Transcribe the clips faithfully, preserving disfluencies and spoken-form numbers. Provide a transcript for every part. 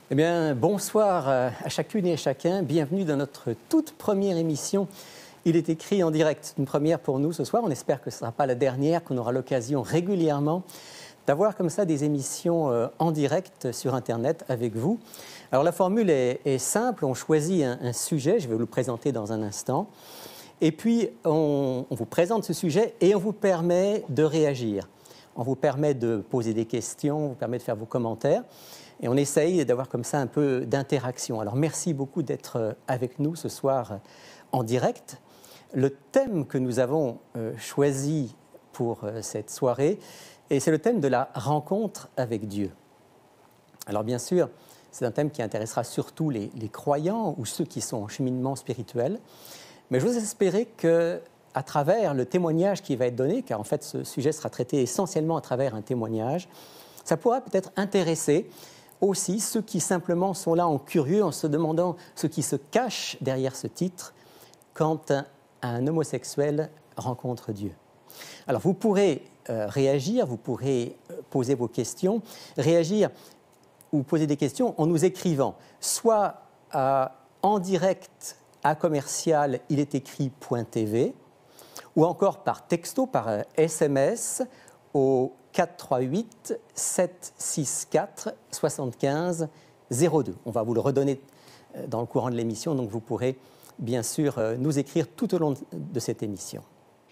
Eh bien, bonsoir à chacune et à chacun. Bienvenue dans notre toute première émission. Il est écrit en direct, une première pour nous ce soir. On espère que ce ne sera pas la dernière, qu'on aura l'occasion régulièrement d'avoir comme ça des émissions euh, en direct sur Internet avec vous. Alors la formule est, est simple, on choisit un, un sujet, je vais vous le présenter dans un instant. Et puis, on, on vous présente ce sujet et on vous permet de réagir. On vous permet de poser des questions, on vous permet de faire vos commentaires. Et on essaye d'avoir comme ça un peu d'interaction. Alors, merci beaucoup d'être avec nous ce soir en direct. Le thème que nous avons euh, choisi pour euh, cette soirée, et c'est le thème de la rencontre avec Dieu. Alors, bien sûr, c'est un thème qui intéressera surtout les, les croyants ou ceux qui sont en cheminement spirituel. Mais je vous espérer qu'à travers le témoignage qui va être donné, car en fait, ce sujet sera traité essentiellement à travers un témoignage, ça pourra peut-être intéresser aussi ceux qui simplement sont là en curieux, en se demandant ce qui se cache derrière ce titre, quand un, un homosexuel rencontre Dieu. Alors vous pourrez euh, réagir, vous pourrez euh, poser vos questions, réagir ou poser des questions en nous écrivant, soit à, en direct à commercial il est écrit.tv, ou encore par texto, par euh, S M S au quatre trois huit sept six quatre soixante-quinze zéro deux. On va vous le redonner dans le courant de l'émission, donc vous pourrez bien sûr nous écrire tout au long de cette émission.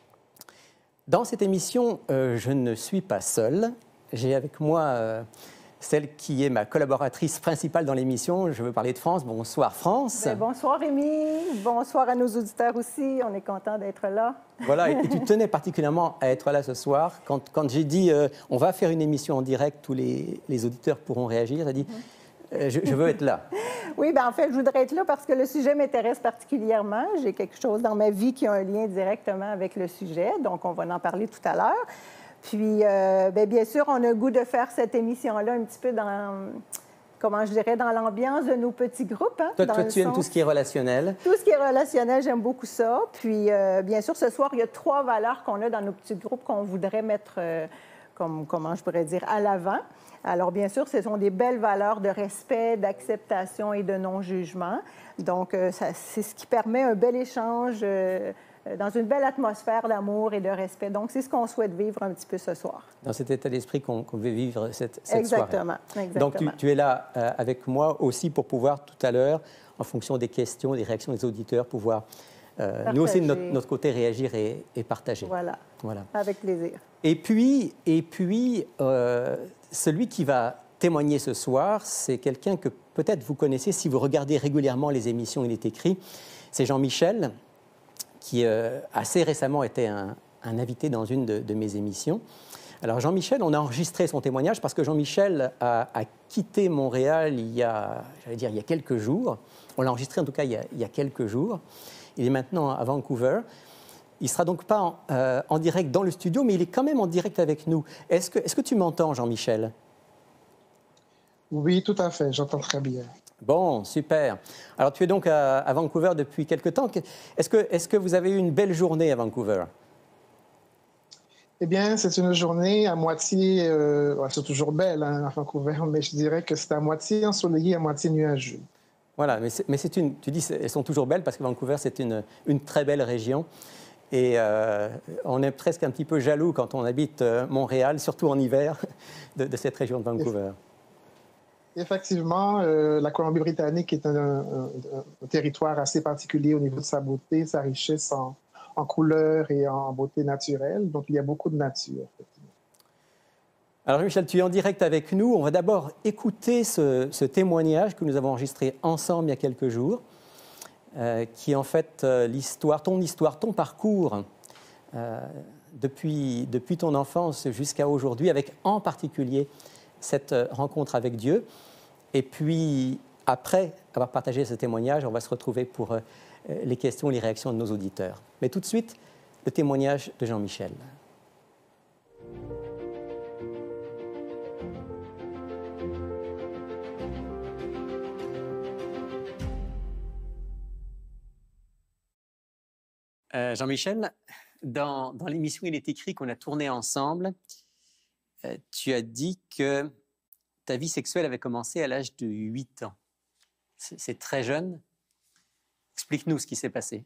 Dans cette émission, euh, je ne suis pas seul. J'ai avec moi euh, celle qui est ma collaboratrice principale dans l'émission. Je veux parler de France. Bonsoir France. Bien, bonsoir Rémi. Bonsoir à nos auditeurs aussi. On est content d'être là. Voilà, et tu tenais particulièrement à être là ce soir. Quand, quand j'ai dit euh, on va faire une émission en direct, tous les, les auditeurs pourront réagir, tu as dit euh, je, je veux être là. Oui, bien en fait, je voudrais être là parce que le sujet m'intéresse particulièrement. J'ai quelque chose dans ma vie qui a un lien directement avec le sujet, donc on va en parler tout à l'heure. Puis, euh, bien, bien sûr, on a le goût de faire cette émission-là un petit peu dans, comment je dirais, dans l'ambiance de nos petits groupes. Hein, toi, toi tu aimes tout ce qui est relationnel. Tout ce qui est relationnel, j'aime beaucoup ça. Puis, euh, bien sûr, ce soir, il y a trois valeurs qu'on a dans nos petits groupes qu'on voudrait mettre, euh, comme, comment je pourrais dire, à l'avant. Alors, bien sûr, ce sont des belles valeurs de respect, d'acceptation et de non-jugement. Donc, euh, ça, c'est ce qui permet un bel échange euh, dans une belle atmosphère d'amour et de respect. Donc, c'est ce qu'on souhaite vivre un petit peu ce soir. Dans cet état d'esprit qu'on, qu'on veut vivre cette, cette exactement, soirée. Exactement. Donc, tu, tu es là euh, avec moi aussi pour pouvoir tout à l'heure, en fonction des questions, des réactions des auditeurs, pouvoir euh, nous aussi de notre, notre côté réagir et, et partager. Voilà. Voilà, avec plaisir. Et puis, et puis euh, celui qui va témoigner ce soir, c'est quelqu'un que peut-être vous connaissez si vous regardez régulièrement les émissions Il est écrit. C'est Jean-Michel, qui euh, assez récemment était un, un invité dans une de, de mes émissions. Alors Jean-Michel, on a enregistré son témoignage parce que Jean-Michel a, a quitté Montréal il y a, j'allais dire, il y a quelques jours. On l'a enregistré en tout cas il y a, il y a quelques jours. Il est maintenant à Vancouver. Il ne sera donc pas en, euh, en direct dans le studio, mais il est quand même en direct avec nous. Est-ce que, est-ce que tu m'entends, Jean-Michel? Oui, tout à fait. J'entends très bien. Bon, super. Alors, tu es donc à, à Vancouver depuis quelque temps. Est-ce que, est-ce que vous avez eu une belle journée à Vancouver? Eh bien, c'est une journée à moitié... Euh, ouais, c'est toujours belle hein, à Vancouver, mais je dirais que c'est à moitié ensoleillé, à moitié nuageux. Voilà, mais c'est, mais c'est une... Tu dis elles sont toujours belles parce que Vancouver, c'est une, une très belle région. Et euh, on est presque un petit peu jaloux quand on habite euh, Montréal, surtout en hiver, de, de cette région de Vancouver. Effectivement, euh, la Colombie-Britannique est un, un, un territoire assez particulier au niveau de sa beauté, sa richesse en, en couleurs et en beauté naturelle. Donc, il y a beaucoup de nature. Effectivement. Alors, Michel, tu es en direct avec nous. On va d'abord écouter ce, ce témoignage que nous avons enregistré ensemble il y a quelques jours, euh, qui est en fait euh, l'histoire, ton histoire, ton parcours euh, depuis, depuis ton enfance jusqu'à aujourd'hui, avec en particulier cette rencontre avec Dieu. Et puis, après avoir partagé ce témoignage, on va se retrouver pour euh, les questions et les réactions de nos auditeurs. Mais tout de suite, le témoignage de Jean-Michel. Euh, Jean-Michel, dans, dans l'émission Il est écrit qu'on a tourné ensemble, euh, tu as dit que ta vie sexuelle avait commencé à l'âge de huit ans. C'est, c'est très jeune. Explique-nous ce qui s'est passé.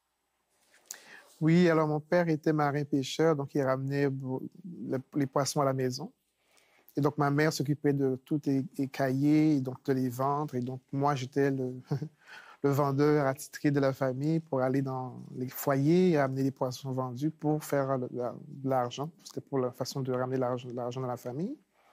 Oui, alors mon père était marin-pêcheur, donc il ramenait les poissons à la maison. Et donc ma mère s'occupait de tout écailler, et donc de les vendre. Et donc moi, j'étais le, le vendeur attitré de la famille pour aller dans les foyers et amener les poissons vendus pour faire de l'argent. C'était pour la façon de ramener l'argent, l'argent dans la famille.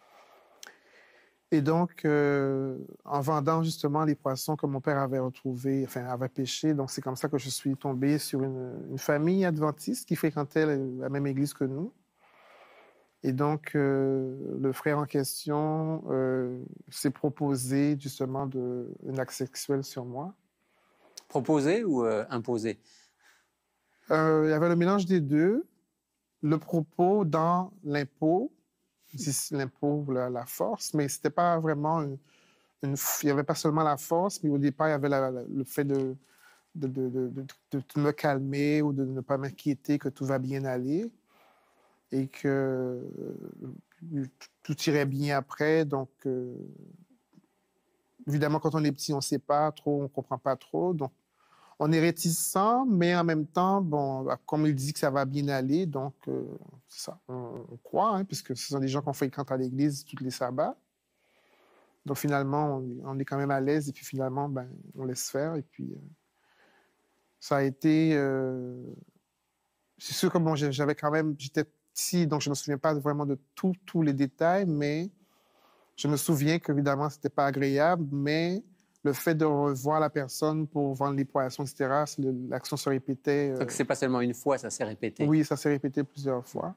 Et donc, euh, en vendant justement les poissons que mon père avait retrouvés, enfin, avait pêchés, donc c'est comme ça que je suis tombé sur une, une famille adventiste qui fréquentait la même église que nous. Et donc, euh, le frère en question euh, s'est proposé justement de, un acte sexuel sur moi. Proposé ou euh, imposé? Euh, il y avait le mélange des deux. Le propos dans l'impôt, l'impôt, la, la force, mais c'était pas vraiment une, une, il n'y avait pas seulement la force, mais au départ, il y avait la, la, le fait de, de, de, de, de, de me calmer ou de ne pas m'inquiéter que tout va bien aller et que euh, tout irait bien après. Donc, euh, évidemment, quand on est petit, on ne sait pas trop, on ne comprend pas trop. Donc, on est réticent, mais en même temps, bon, comme il dit que ça va bien aller, donc euh, c'est ça, on, on croit, hein, puisque ce sont des gens qu'on fréquente à l'église tous les sabbats. Donc finalement, on, on est quand même à l'aise et puis finalement, ben, on laisse faire. Et puis, euh, ça a été... Euh, c'est sûr que bon, j'avais quand même... J'étais petit, donc je ne me souviens pas vraiment de tous tous les détails, mais je me souviens qu'évidemment, ce n'était pas agréable, mais... Le fait de revoir la personne pour vendre les poissons, et cetera, l'action se répétait. Euh... Donc, c'est pas seulement une fois, ça s'est répété. Oui, ça s'est répété plusieurs fois.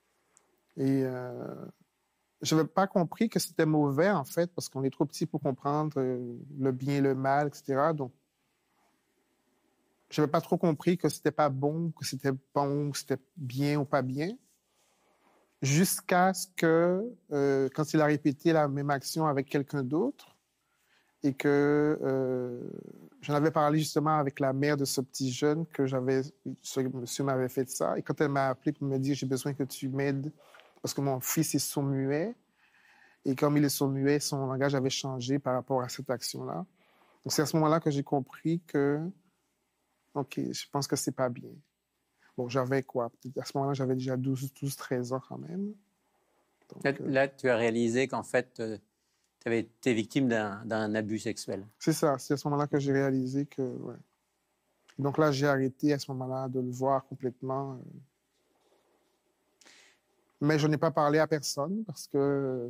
Et euh, je n'avais pas compris que c'était mauvais, en fait, parce qu'on est trop petit pour comprendre euh, le bien et le mal, et cetera. Donc, je n'avais pas trop compris que c'était pas bon, que c'était bon, que c'était bien ou pas bien. Jusqu'à ce que, euh, quand il a répété la même action avec quelqu'un d'autre, et que euh, j'en avais parlé justement avec la mère de ce petit jeune que j'avais, ce monsieur m'avait fait ça. Et quand elle m'a appelé pour me dire j'ai besoin que tu m'aides parce que mon fils est sourd-muet et comme il est sourd-muet, son langage avait changé par rapport à cette action-là. Donc c'est à ce moment-là que j'ai compris que ok, je pense que c'est pas bien. Bon, j'avais quoi? À ce moment-là, j'avais déjà douze, douze, treize ans quand même. Donc, là, euh... là, tu as réalisé qu'en fait, euh... tu avais été victime d'un, d'un abus sexuel. C'est ça, c'est à ce moment-là que j'ai réalisé que... Ouais. Donc là, j'ai arrêté à ce moment-là de le voir complètement. Mais je n'ai pas parlé à personne parce que...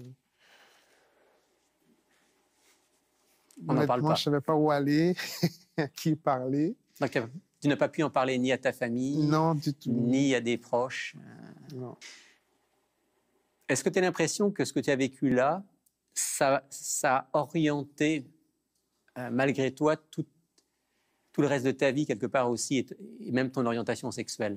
On n'en parle pas. Je ne savais pas où aller, à qui parler. Donc, tu n'as pas pu en parler ni à ta famille, non, du tout. Ni à des proches. Non. Est-ce que tu as l'impression que ce que tu as vécu là, Ça, ça a orienté, euh, malgré toi, tout, tout le reste de ta vie, quelque part aussi, et, et même ton orientation sexuelle?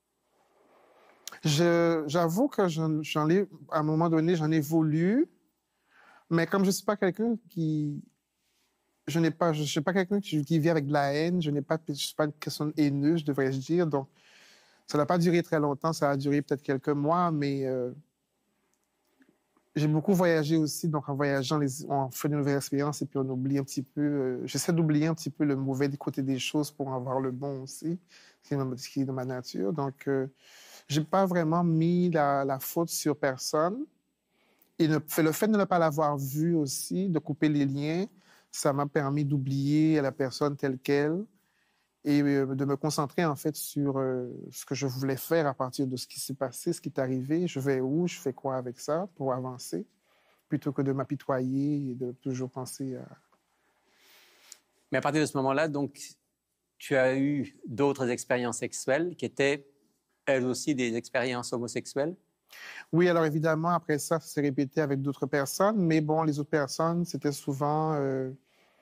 Je, j'avoue que j'en, j'en ai, à un moment donné, j'en ai voulu, mais comme je ne suis pas quelqu'un qui... Je n'ai pas, je suis pas quelqu'un qui, qui vit avec de la haine, je n'ai pas, je suis pas une personne haineuse, devrais-je dire, donc ça n'a pas duré très longtemps, ça a duré peut-être quelques mois, mais... Euh, J'ai beaucoup voyagé aussi, donc en voyageant, les, on fait de nouvelles expériences et puis on oublie un petit peu, euh, j'essaie d'oublier un petit peu le mauvais du côté des choses pour en voir le bon aussi, ce qui est dans, ce qui est dans ma nature. Donc, euh, j'ai pas vraiment mis la, la faute sur personne. Et le, le fait de ne pas l'avoir vu aussi, de couper les liens, ça m'a permis d'oublier la personne telle qu'elle et euh, de me concentrer en fait sur euh, ce que je voulais faire à partir de ce qui s'est passé, ce qui est arrivé, je vais où, je fais quoi avec ça pour avancer, plutôt que de m'apitoyer et de toujours penser à... Mais à partir de ce moment-là, donc, tu as eu d'autres expériences sexuelles qui étaient, elles aussi, des expériences homosexuelles? Oui, alors évidemment, après ça, ça s'est répété avec d'autres personnes, mais bon, les autres personnes, c'était souvent... Euh...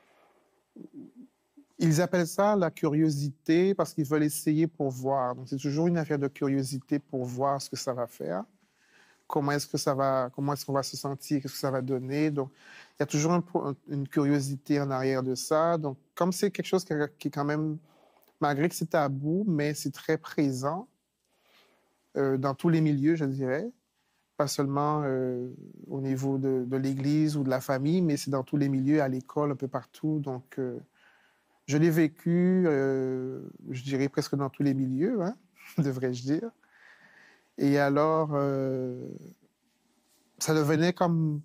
Ils appellent ça la curiosité parce qu'ils veulent essayer pour voir. Donc, c'est toujours une affaire de curiosité pour voir ce que ça va faire. Comment est-ce que ça va, comment est-ce qu'on va se sentir, qu'est-ce que ça va donner. Donc, il y a toujours un, une curiosité en arrière de ça. Donc, comme c'est quelque chose qui, qui est quand même, malgré que c'est tabou, mais c'est très présent euh, dans tous les milieux, je dirais. pas seulement euh, au niveau de, de l'Église ou de la famille, mais c'est dans tous les milieux, à l'école, un peu partout. Donc, euh, je l'ai vécu, euh, je dirais presque dans tous les milieux, hein, devrais-je dire. Et alors, euh, ça devenait comme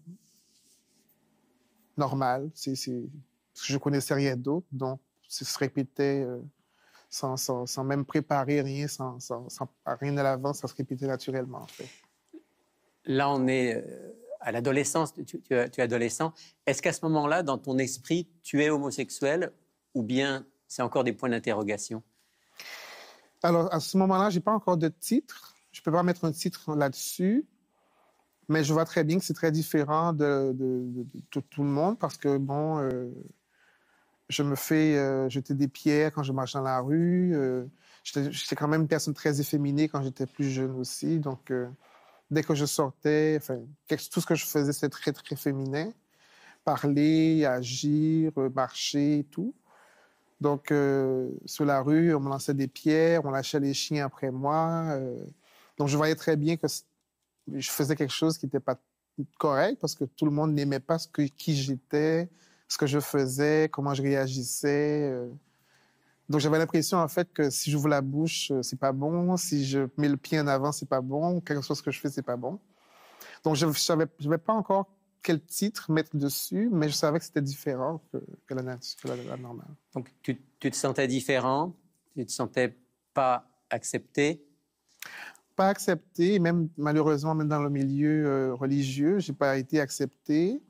normal. C'est, c'est... Parce que je connaissais rien d'autre, donc ça se répétait euh, sans, sans, sans même préparer rien, sans, sans, sans rien à l'avance, ça se répétait naturellement, en fait. Là, on est euh, à l'adolescence, tu, tu, tu es adolescent. Est-ce qu'à ce moment-là, dans ton esprit, tu es homosexuel ou bien c'est encore des points d'interrogation? Alors, à ce moment-là, je n'ai pas encore de titre. Je ne peux pas mettre un titre là-dessus, mais je vois très bien que c'est très différent de, de, de, de tout, tout le monde parce que, bon, euh, je me fais euh, jeter des pierres quand je marche dans la rue. Euh, j'étais, j'étais quand même une personne très efféminée quand j'étais plus jeune aussi, donc... Euh, Dès que je sortais, enfin, tout ce que je faisais, c'était très, très féminin. Parler, agir, marcher et tout. Donc, euh, sur la rue, on me lançait des pierres, on lâchait les chiens après moi. Euh, donc, je voyais très bien que je faisais quelque chose qui n'était pas correct parce que tout le monde n'aimait pas ce que, qui j'étais, ce que je faisais, comment je réagissais. Euh, Donc, j'avais l'impression, en fait, que si j'ouvre la bouche, c'est pas bon. Si je mets le pied en avant, c'est pas bon. Quelque chose que je fais, c'est pas bon. Donc, je ne savais, je savais pas encore quel titre mettre dessus, mais je savais que c'était différent que, que, la, que la, la normale. Donc, tu, tu te sentais différent? Tu te sentais pas accepté? Pas accepté. Même, malheureusement, même dans le milieu euh, religieux, j'ai pas été accepté.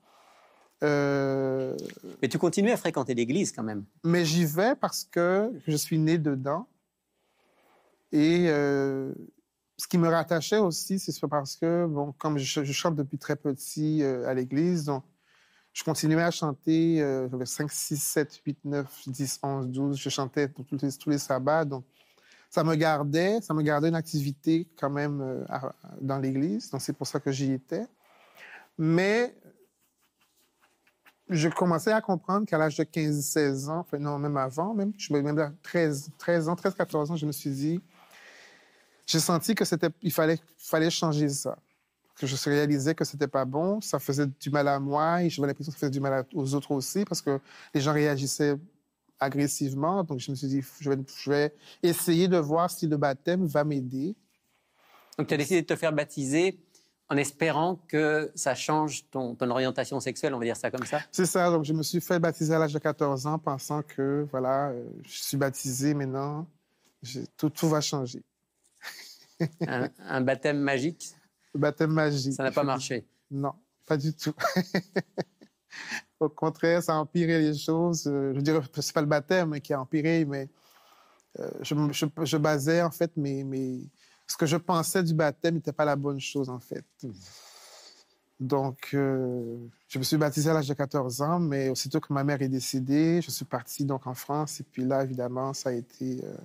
Euh... Mais tu continues à fréquenter l'église quand même. Mais j'y vais parce que je suis né dedans. Et euh, ce qui me rattachait aussi, c'est parce que, bon, comme je, je chante depuis très petit euh, à l'église, donc je continuais à chanter, euh, j'avais cinq, six, sept, huit, neuf, dix, onze, douze, je chantais tous les, tous les sabbats, donc ça me gardait, ça me gardait une activité quand même euh, à, dans l'église, donc c'est pour ça que j'y étais. Mais je commençais à comprendre qu'à l'âge de quinze, seize ans, enfin non, même avant, même, je même à treize, treize ans, treize, quatorze ans, je me suis dit, j'ai senti que c'était, il fallait, fallait changer ça. Que je réalisais que c'était pas bon, ça faisait du mal à moi et j'avais l'impression que ça faisait du mal aux autres aussi parce que les gens réagissaient agressivement. Donc je me suis dit, je vais, je vais essayer de voir si le baptême va m'aider. Donc tu as décidé de te faire baptiser en espérant que ça change ton, ton orientation sexuelle, on va dire ça comme ça? C'est ça, donc je me suis fait baptiser à l'âge de quatorze ans pensant que, voilà, euh, je suis baptisé maintenant, tout, tout va changer. un, un baptême magique? Le baptême magique. Ça n'a pas marché? Non, pas du tout. Au contraire, ça a empiré les choses. Je dirais, c'est pas le baptême qui a empiré, mais euh, je, je, je basais, en fait, mes, mes... ce que je pensais du baptême n'était pas la bonne chose, en fait. Mmh. Donc, euh, je me suis baptisé à l'âge de quatorze ans, mais aussitôt que ma mère est décédée, je suis parti donc en France. Et puis là, évidemment, ça a été... Euh...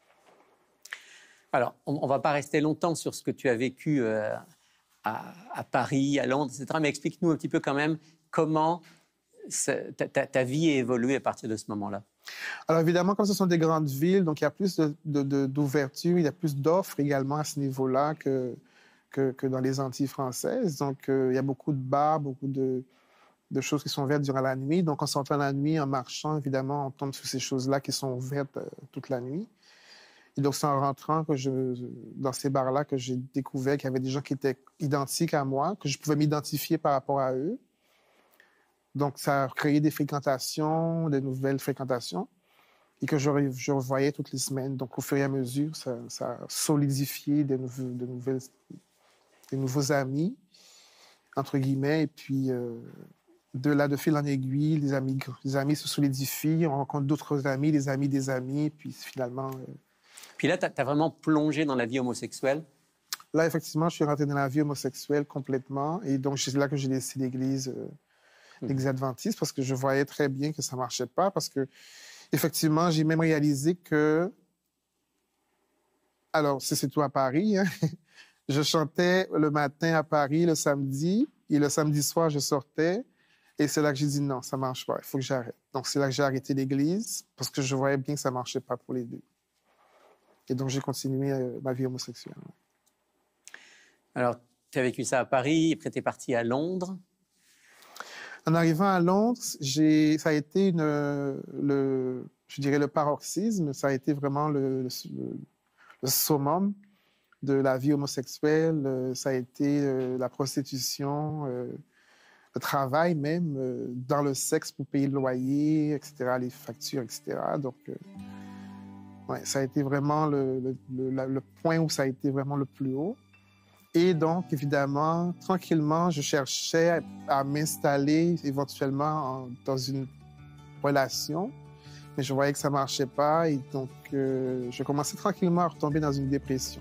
Alors, on ne va pas rester longtemps sur ce que tu as vécu euh, à, à Paris, à Londres, et cetera. Mais explique-nous un petit peu quand même comment ta, ta, ta vie a évolué à partir de ce moment-là. Alors, évidemment, comme ce sont des grandes villes, donc il y a plus de, de, de, d'ouverture, il y a plus d'offres également à ce niveau-là que... Que, que dans les Antilles françaises. Donc, euh, il y a beaucoup de bars, beaucoup de, de choses qui sont ouvertes durant la nuit. Donc, en sortant la nuit, en marchant, évidemment, on tombe sur ces choses-là qui sont ouvertes euh, toute la nuit. Et donc, c'est en rentrant que je, dans ces bars-là que j'ai découvert qu'il y avait des gens qui étaient identiques à moi, que je pouvais m'identifier par rapport à eux. Donc, ça a créé des fréquentations, des nouvelles fréquentations, et que je, je revoyais toutes les semaines. Donc, au fur et à mesure, ça, ça a solidifié de, nouveau, de nouvelles... des nouveaux amis, entre guillemets, et puis euh, de là, de fil en aiguille, les amis, les amis se solidifient, on rencontre d'autres amis, les amis des amis, et puis finalement... Euh... Puis là, tu as vraiment plongé dans la vie homosexuelle? Là, effectivement, je suis rentré dans la vie homosexuelle complètement, et donc c'est là que j'ai laissé l'Église, euh, mmh. l'Église adventiste, parce que je voyais très bien que ça ne marchait pas, parce que, effectivement, j'ai même réalisé que... Alors, c'est tout à Paris, hein. Je chantais le matin à Paris, le samedi, et le samedi soir, je sortais. Et c'est là que j'ai dit non, ça ne marche pas, il faut que j'arrête. Donc, c'est là que j'ai arrêté l'Église, parce que je voyais bien que ça ne marchait pas pour les deux. Et donc, j'ai continué euh, ma vie homosexuelle. Alors, tu as vécu ça à Paris, après tu es parti à Londres. En arrivant à Londres, j'ai, ça a été une, le, je dirais le paroxysme, ça a été vraiment le, le, le summum de la vie homosexuelle, ça a été euh, la prostitution, euh, le travail même, euh, dans le sexe pour payer le loyer, et cetera, les factures, et cetera. Donc, euh, ouais, ça a été vraiment le, le, le, le point où ça a été vraiment le plus haut. Et donc, évidemment, tranquillement, je cherchais à, à m'installer éventuellement en, dans une relation, mais je voyais que ça ne marchait pas et donc euh, je commençais tranquillement à retomber dans une dépression.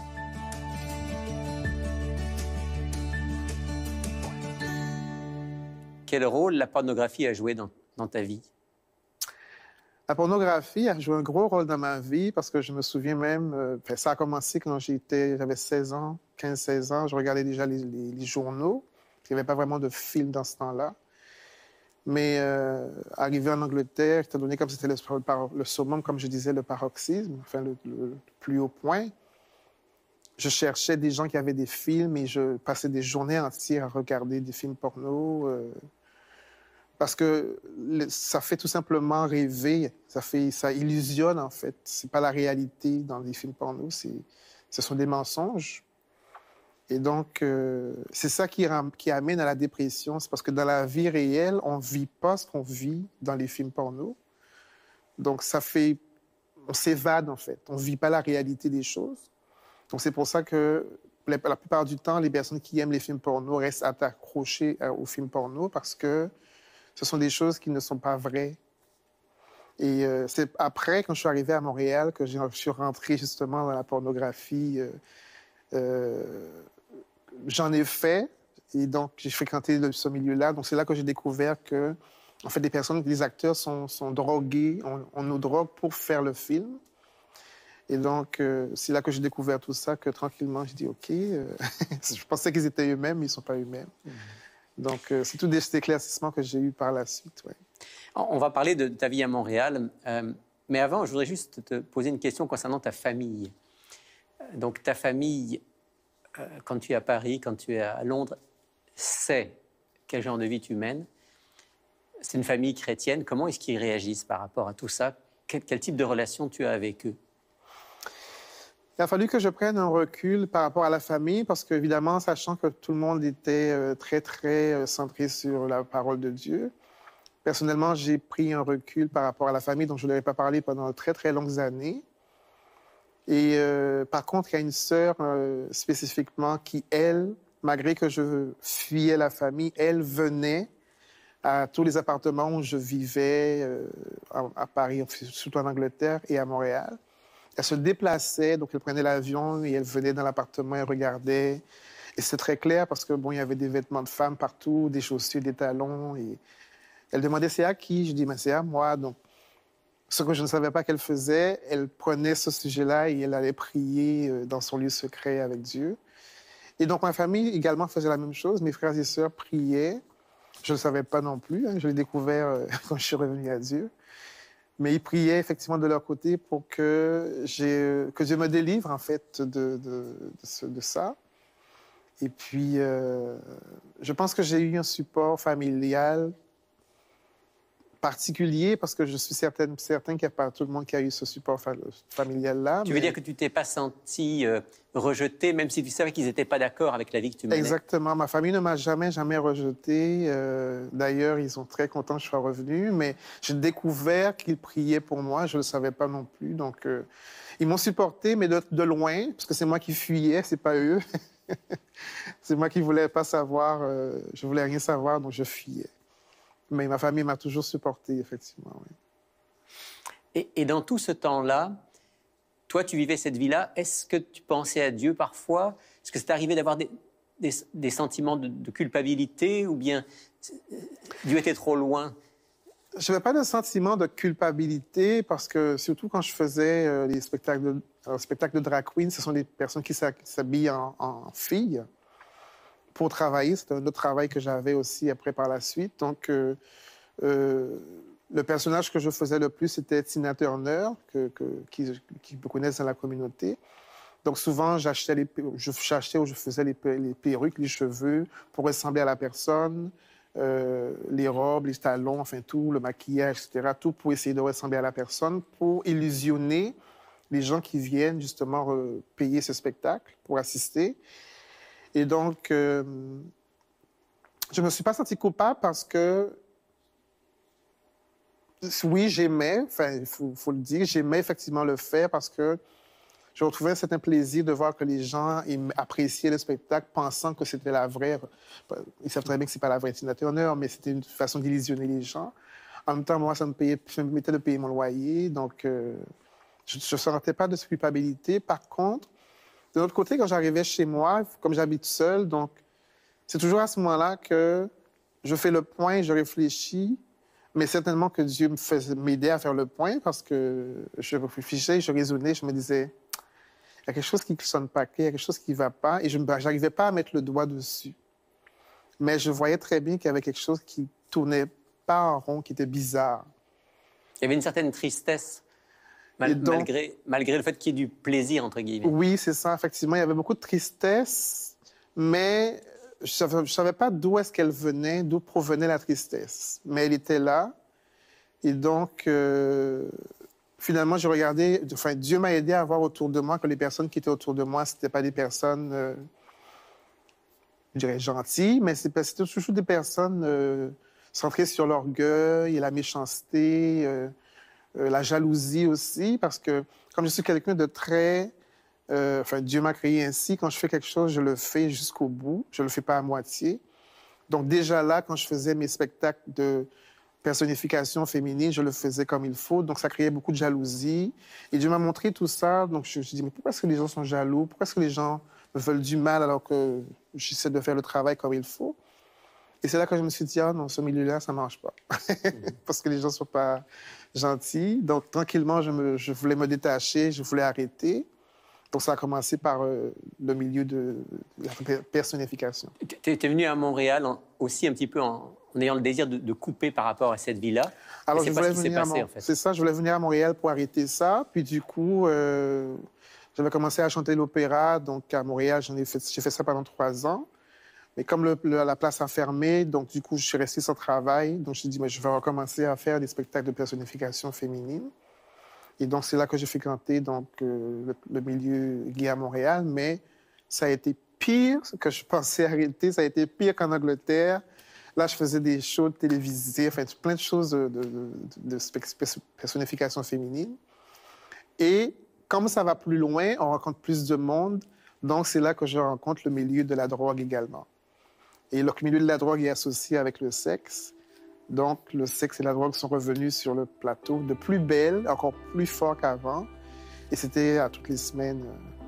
Quel rôle la pornographie a joué dans, dans ta vie? La pornographie a joué un gros rôle dans ma vie parce que je me souviens même, euh, ça a commencé quand j'étais, j'avais seize ans, quinze seize ans, je regardais déjà les, les, les journaux. Il n'y avait pas vraiment de film dans ce temps-là. Mais euh, arrivé en Angleterre, étant donné comme c'était le, le summum, comme je disais, le paroxysme, enfin le, le, le plus haut point, je cherchais des gens qui avaient des films et je passais des journées entières à regarder des films porno. Euh, Parce que ça fait tout simplement rêver, ça, fait, ça illusionne en fait. C'est pas la réalité dans les films porno, ce sont des mensonges. Et donc, euh, c'est ça qui, qui amène à la dépression. C'est parce que dans la vie réelle, on ne vit pas ce qu'on vit dans les films porno. Donc, ça fait... On s'évade en fait. On ne vit pas la réalité des choses. Donc, c'est pour ça que la, la plupart du temps, les personnes qui aiment les films porno restent accrochées aux films porno parce que ce sont des choses qui ne sont pas vraies. Et euh, c'est après, quand je suis arrivé à Montréal, que je suis rentré justement dans la pornographie. Euh, euh, j'en ai fait, et donc j'ai fréquenté ce milieu-là. Donc c'est là que j'ai découvert que, en fait, des personnes, des acteurs sont, sont drogués, on, on nous drogue pour faire le film. Et donc, euh, c'est là que j'ai découvert tout ça, que tranquillement, j'ai dit, OK, euh, je pensais qu'ils étaient eux-mêmes, mais ils ne sont pas eux-mêmes. Mmh. Donc, euh, c'est tout des éclaircissements que j'ai eu par la suite. Ouais. On va parler de ta vie à Montréal. Euh, mais avant, je voudrais juste te poser une question concernant ta famille. Donc, ta famille, euh, quand tu es à Paris, quand tu es à Londres, sait quel genre de vie tu mènes. C'est une famille chrétienne. Comment est-ce qu'ils réagissent par rapport à tout ça? Quel, quel type de relation tu as avec eux? Il a fallu que je prenne un recul par rapport à la famille parce qu'évidemment, sachant que tout le monde était euh, très, très euh, centré sur la parole de Dieu, personnellement, j'ai pris un recul par rapport à la famille dont je ne leur ai pas parlé pendant de très, très longues années. Et euh, par contre, il y a une sœur euh, spécifiquement qui, elle, malgré que je fuyais la famille, elle venait à tous les appartements où je vivais euh, à, à Paris, surtout en Angleterre et à Montréal. Elle se déplaçait, donc elle prenait l'avion et elle venait dans l'appartement, elle regardait. Et c'est très clair parce que bon, il y avait des vêtements de femmes partout, des chaussures, des talons. Et elle demandait c'est à qui? Je dis mais c'est à moi. Donc, ce que je ne savais pas qu'elle faisait, elle prenait ce sujet-là et elle allait prier dans son lieu secret avec Dieu. Et donc ma famille également faisait la même chose. Mes frères et sœurs priaient. Je ne le savais pas non plus. Hein. Je l'ai découvert euh, quand je suis revenu à Dieu. Mais ils priaient effectivement de leur côté pour que, que Dieu me délivre, en fait, de, de, de, ce, de ça. Et puis, euh, je pense que j'ai eu un support familial particulier parce que je suis certaine, certain qu'il n'y a pas tout le monde qui a eu ce support fa familial-là. Tu mais... veux dire que tu ne t'es pas senti euh, rejeté, même si tu savais qu'ils n'étaient pas d'accord avec la vie que tu menais? Exactement. Ma famille ne m'a jamais, jamais rejeté. Euh, D'ailleurs, ils sont très contents que je sois revenu, mais j'ai découvert qu'ils priaient pour moi. Je ne le savais pas non plus. Donc, euh, ils m'ont supporté, mais de, de loin, parce que c'est moi qui fuyais, c'est pas eux. C'est moi qui ne voulais pas savoir, euh, je ne voulais rien savoir, donc je fuyais. Mais ma famille m'a toujours supporté, effectivement. Oui. Et, et dans tout ce temps-là, toi, tu vivais cette vie-là. Est-ce que tu pensais à Dieu parfois? Est-ce que c'est arrivé d'avoir des, des, des sentiments de, de culpabilité ou bien Dieu était trop loin? Je n'avais pas de sentiment de culpabilité parce que, surtout quand je faisais euh, les spectacles de, euh, spectacles de drag queen, ce sont des personnes qui s'habillent en, en filles pour travailler. C'était un autre travail que j'avais aussi après par la suite. Donc, euh, euh, le personnage que je faisais le plus, c'était Tina Turner, que, que, qui, qui me connaissent dans la communauté. Donc, souvent, j'achetais, les, je, j'achetais ou je faisais les, les perruques, les cheveux pour ressembler à la personne, euh, les robes, les talons, enfin tout, le maquillage, et cetera. Tout pour essayer de ressembler à la personne, pour illusionner les gens qui viennent justement euh, payer ce spectacle pour assister. Et donc, euh, je ne me suis pas sentie coupable parce que, oui, j'aimais, enfin, il faut, faut le dire, j'aimais effectivement le faire parce que je retrouvais un certain plaisir de voir que les gens appréciaient le spectacle pensant que c'était la vraie... Ils savent très bien que ce n'est pas la vraie Tina Turner, mais c'était une façon d'illusionner les gens. En même temps, moi, ça me, payait, ça me permettait de payer mon loyer, donc euh, je ne sentais pas de culpabilité. Par contre, de l'autre côté, quand j'arrivais chez moi, comme j'habite seule, donc c'est toujours à ce moment-là que je fais le point, je réfléchis, mais certainement que Dieu me faisait m'aider à faire le point parce que je réfléchissais, je raisonnais, je me disais... Il y a quelque chose qui ne sonne pas, il y a quelque chose qui ne va pas, et je n'arrivais pas à mettre le doigt dessus. Mais je voyais très bien qu'il y avait quelque chose qui ne tournait pas en rond, qui était bizarre. Il y avait une certaine tristesse, mal, donc, malgré, malgré le fait qu'il y ait du plaisir, entre guillemets. Oui, c'est ça, effectivement. Il y avait beaucoup de tristesse, mais je ne savais pas d'où est-ce qu'elle venait, d'où provenait la tristesse. Mais elle était là, et donc... Euh... Finalement, j'ai regardé, enfin, Dieu m'a aidé à voir autour de moi que les personnes qui étaient autour de moi, ce n'étaient pas des personnes, euh, je dirais, gentilles, mais c'était toujours des personnes euh, centrées sur l'orgueil et la méchanceté, euh, euh, la jalousie aussi, parce que comme je suis quelqu'un de très... Euh, enfin, Dieu m'a créé ainsi, quand je fais quelque chose, je le fais jusqu'au bout, je ne le fais pas à moitié. Donc déjà là, quand je faisais mes spectacles de... personnification féminine, je le faisais comme il faut, donc ça créait beaucoup de jalousie. Et Dieu m'a montré tout ça, donc je me suis dit, mais pourquoi est-ce que les gens sont jaloux? Pourquoi est-ce que les gens me veulent du mal alors que j'essaie de faire le travail comme il faut? Et c'est là que je me suis dit, ah non, ce milieu-là, ça ne marche pas. Mm-hmm. Parce que les gens ne sont pas gentils. Donc tranquillement, je, me, je voulais me détacher, je voulais arrêter. Donc ça a commencé par euh, le milieu de, de la personnification. Tu es venu à Montréal en, aussi un petit peu en... en ayant le désir de, de couper par rapport à cette vie-là. Alors, c'est je pas voulais ce qui s'est passé, Mon... en fait. C'est ça, je voulais venir à Montréal pour arrêter ça. Puis du coup, euh, j'avais commencé à chanter l'opéra. Donc, à Montréal, j'en ai fait... j'ai fait ça pendant trois ans. Mais comme le, le, la place a fermé, donc du coup, je suis resté sans travail. Donc, je me suis dit, mais je vais recommencer à faire des spectacles de personnification féminine. Et donc, c'est là que j'ai fréquenté donc, euh, le, le milieu gay à Montréal. Mais ça a été pire que je pensais arrêter. Ça a été pire qu'en Angleterre. Là, je faisais des shows télévisés, enfin, plein de choses de, de, de, de personnification féminine. Et comme ça va plus loin, on rencontre plus de monde. Donc, c'est là que je rencontre le milieu de la drogue également. Et le milieu de la drogue est associé avec le sexe. Donc, le sexe et la drogue sont revenus sur le plateau de plus belle, encore plus fort qu'avant. Et c'était à toutes les semaines.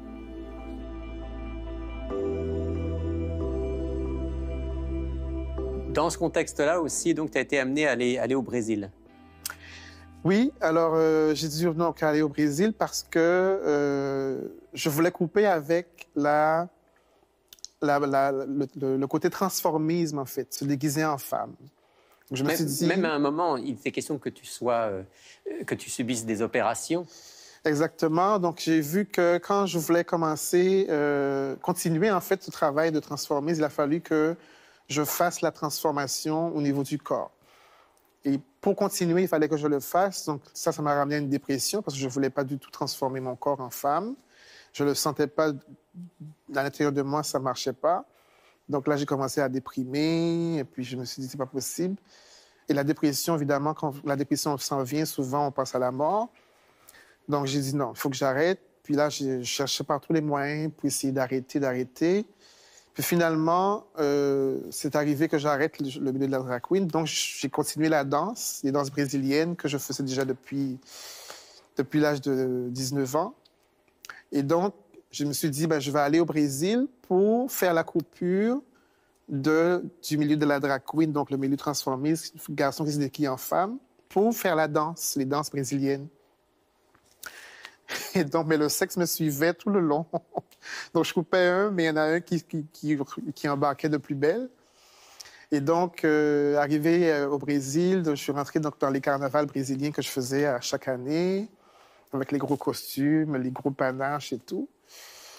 Dans ce contexte-là aussi, donc, tu as été amené à aller, aller au Brésil. Oui, alors euh, j'ai dû donc aller au Brésil parce que euh, je voulais couper avec la, la, la, le, le, le côté transformisme, en fait, se déguiser en femme. Je me même, suis dit... même à un moment, il était question que tu sois, euh, que tu subisses des opérations. Exactement. Donc, j'ai vu que quand je voulais commencer, euh, continuer, en fait, ce travail de transformisme, il a fallu que je fasse la transformation au niveau du corps. Et pour continuer, il fallait que je le fasse. Donc, ça, ça m'a ramené à une dépression parce que je ne voulais pas du tout transformer mon corps en femme. Je ne le sentais pas à l'intérieur de moi, ça ne marchait pas. Donc là, j'ai commencé à déprimer. Et puis, je me suis dit, ce n'est pas possible. Et la dépression, évidemment, quand la dépression s'en vient, souvent, on passe à la mort. Donc, j'ai dit non, il faut que j'arrête. Puis là, je cherchais par tous les moyens pour essayer d'arrêter, d'arrêter. Puis finalement, euh, c'est arrivé que j'arrête le, le milieu de la drag queen. Donc, j'ai continué la danse, les danses brésiliennes que je faisais déjà depuis, depuis l'âge de dix-neuf ans. Et donc, je me suis dit, ben, je vais aller au Brésil pour faire la coupure de, du milieu de la drag queen, donc le milieu transformiste, garçon qui se déguise en femme, pour faire la danse, les danses brésiliennes. Et donc, mais le sexe me suivait tout le long. Donc, je coupais un, mais il y en a un qui, qui, qui, qui embarquait de plus belle. Et donc, euh, arrivé euh, au Brésil, je suis rentré donc, dans les carnavals brésiliens que je faisais à chaque année, avec les gros costumes, les gros panaches et tout.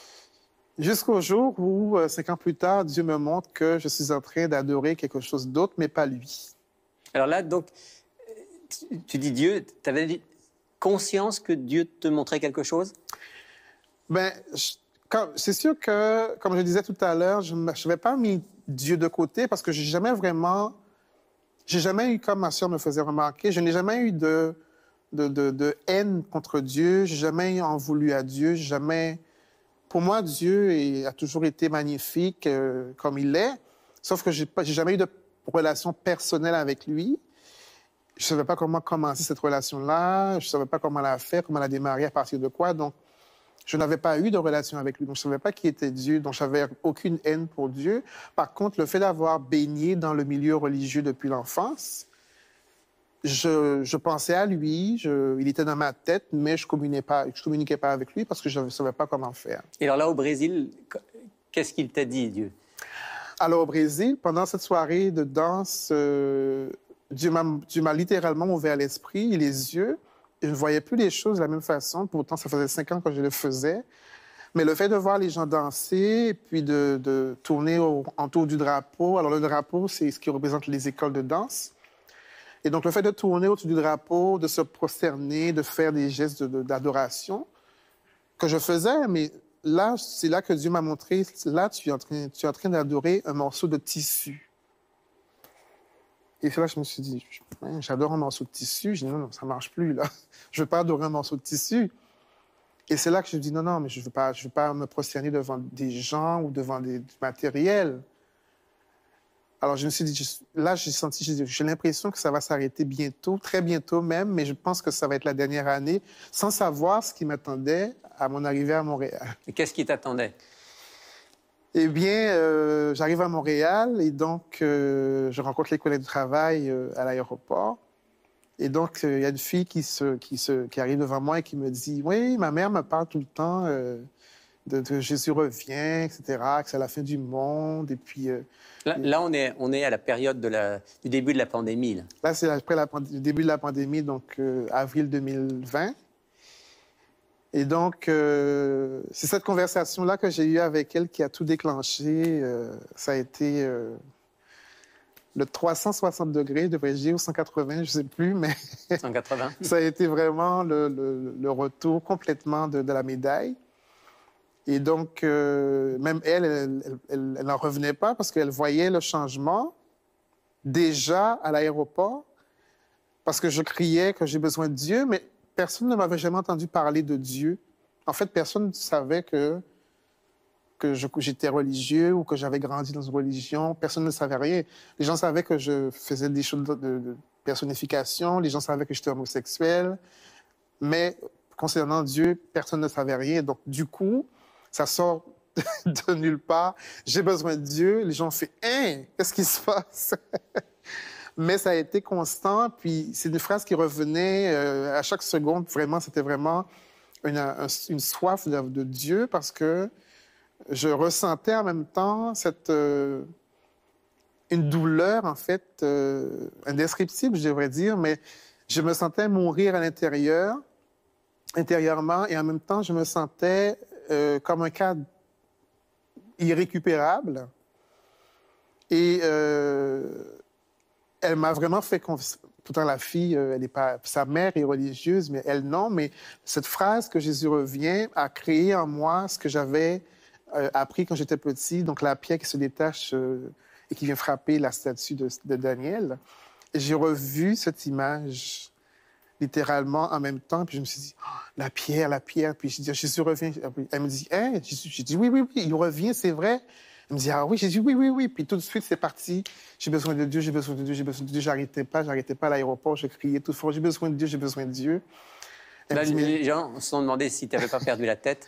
Jusqu'au jour où, euh, cinq ans plus tard, Dieu me montre que je suis en train d'adorer quelque chose d'autre, mais pas lui. Alors là, donc, tu, tu dis Dieu, tu avais conscience que Dieu te montrait quelque chose? Ben, je- quand- c'est sûr que, comme je disais tout à l'heure, je n'avais pas mis Dieu de côté parce que j'ai jamais vraiment, j'ai jamais eu, comme ma soeur me faisait remarquer, je n'ai jamais eu de, de, de, de haine contre Dieu, j'ai jamais en voulu à Dieu, j'ai jamais... Pour moi, Dieu est- a toujours été magnifique euh, comme il est, sauf que j'ai pas, j'ai jamais eu de relation personnelle avec lui. Je savais pas comment commencer cette relation-là, je savais pas comment la faire, comment la démarrer, à partir de quoi, donc je n'avais pas eu de relation avec lui, donc je ne savais pas qui était Dieu, donc je n'avais aucune haine pour Dieu. Par contre, le fait d'avoir baigné dans le milieu religieux depuis l'enfance, je, je pensais à lui, je, il était dans ma tête, mais je ne communiquais pas, je communiquais pas avec lui parce que je ne savais pas comment faire. Et alors là, au Brésil, qu'est-ce qu'il t'a dit, Dieu? Alors au Brésil, pendant cette soirée de danse, euh, Dieu m'a Dieu m'a littéralement ouvert l'esprit et les yeux. Je ne voyais plus les choses de la même façon. Pourtant, ça faisait cinq ans que je le faisais. Mais le fait de voir les gens danser et puis de, de tourner au, autour du drapeau. Alors, le drapeau, c'est ce qui représente les écoles de danse. Et donc, le fait de tourner autour du drapeau, de se prosterner, de faire des gestes de, de, d'adoration que je faisais, mais là, c'est là que Dieu m'a montré, là, tu es en train, tu es en train d'adorer un morceau de tissu. Et c'est là que je me suis dit, j'adore un morceau de tissu. J'ai dit, non, non, ça ne marche plus, là. Je ne veux pas adorer un morceau de tissu. Et c'est là que je me dis, non, non, mais je ne veux pas, je veux pas me prosterner devant des gens ou devant des, du matériel. Alors, je me suis dit, je, là, j'ai senti, j'ai, j'ai l'impression que ça va s'arrêter bientôt, très bientôt même, mais je pense que ça va être la dernière année, sans savoir ce qui m'attendait à mon arrivée à Montréal. Et qu'est-ce qui t'attendait? Eh bien, euh, j'arrive à Montréal et donc euh, je rencontre les collègues de travail euh, à l'aéroport. Et donc, il euh, y a une fille qui, se, qui, se, qui arrive devant moi et qui me dit « Oui, ma mère me parle tout le temps euh, de, de Jésus revient, et cetera, que c'est la fin du monde. » Et puis... Euh, là, là on, est, on est à la période de la, du début de la pandémie. Là, là c'est après la, le début de la pandémie, donc euh, avril deux mille vingt. Et donc, euh, c'est cette conversation-là que j'ai eue avec elle qui a tout déclenché. Euh, ça a été euh, le trois cent soixante degrés, devrais-je dire, ou cent quatre-vingts, je ne sais plus, mais cent quatre-vingts. Ça a été vraiment le, le, le retour complètement de, de la médaille. Et donc, euh, même elle, elle n'en revenait pas parce qu'elle voyait le changement déjà à l'aéroport, parce que je criais que j'ai besoin de Dieu, mais personne ne m'avait jamais entendu parler de Dieu. En fait, personne ne savait que, que je, j'étais religieux ou que j'avais grandi dans une religion. Personne ne savait rien. Les gens savaient que je faisais des choses de, de personnification. Les gens savaient que j'étais homosexuel. Mais concernant Dieu, personne ne savait rien. Donc, du coup, ça sort de nulle part. J'ai besoin de Dieu. Les gens font « Hein, qu'est-ce qui se passe? » Mais ça a été constant, puis c'est une phrase qui revenait euh, à chaque seconde. Vraiment, c'était vraiment une, une soif de, de Dieu parce que je ressentais en même temps cette, euh, une douleur, en fait, euh, indescriptible, je devrais dire, mais je me sentais mourir à l'intérieur, intérieurement, et en même temps, je me sentais euh, comme un cas irrécupérable. Et... Euh, elle m'a vraiment fait confiance. Pourtant, la fille, elle est pas, sa mère est religieuse, mais elle non. Mais cette phrase que Jésus revient a créé en moi ce que j'avais euh, appris quand j'étais petit. Donc, la pierre qui se détache euh, et qui vient frapper la statue de, de Daniel. Et j'ai revu cette image littéralement en même temps. Puis je me suis dit, oh, la pierre, la pierre. Puis je dis, Jésus revient. Elle me dit, hein? J'ai dit, oui, oui, oui, il revient, c'est vrai. Elle me dit, ah oui, j'ai dit oui, oui, oui. Puis tout de suite, c'est parti. J'ai besoin de Dieu, j'ai besoin de Dieu, j'ai besoin de Dieu. J'arrêtais pas, j'arrêtais pas à l'aéroport, je criais tout fort, j'ai besoin de Dieu, j'ai besoin de Dieu. Là, dit, les mais... gens se sont demandé si tu n'avais pas perdu la tête.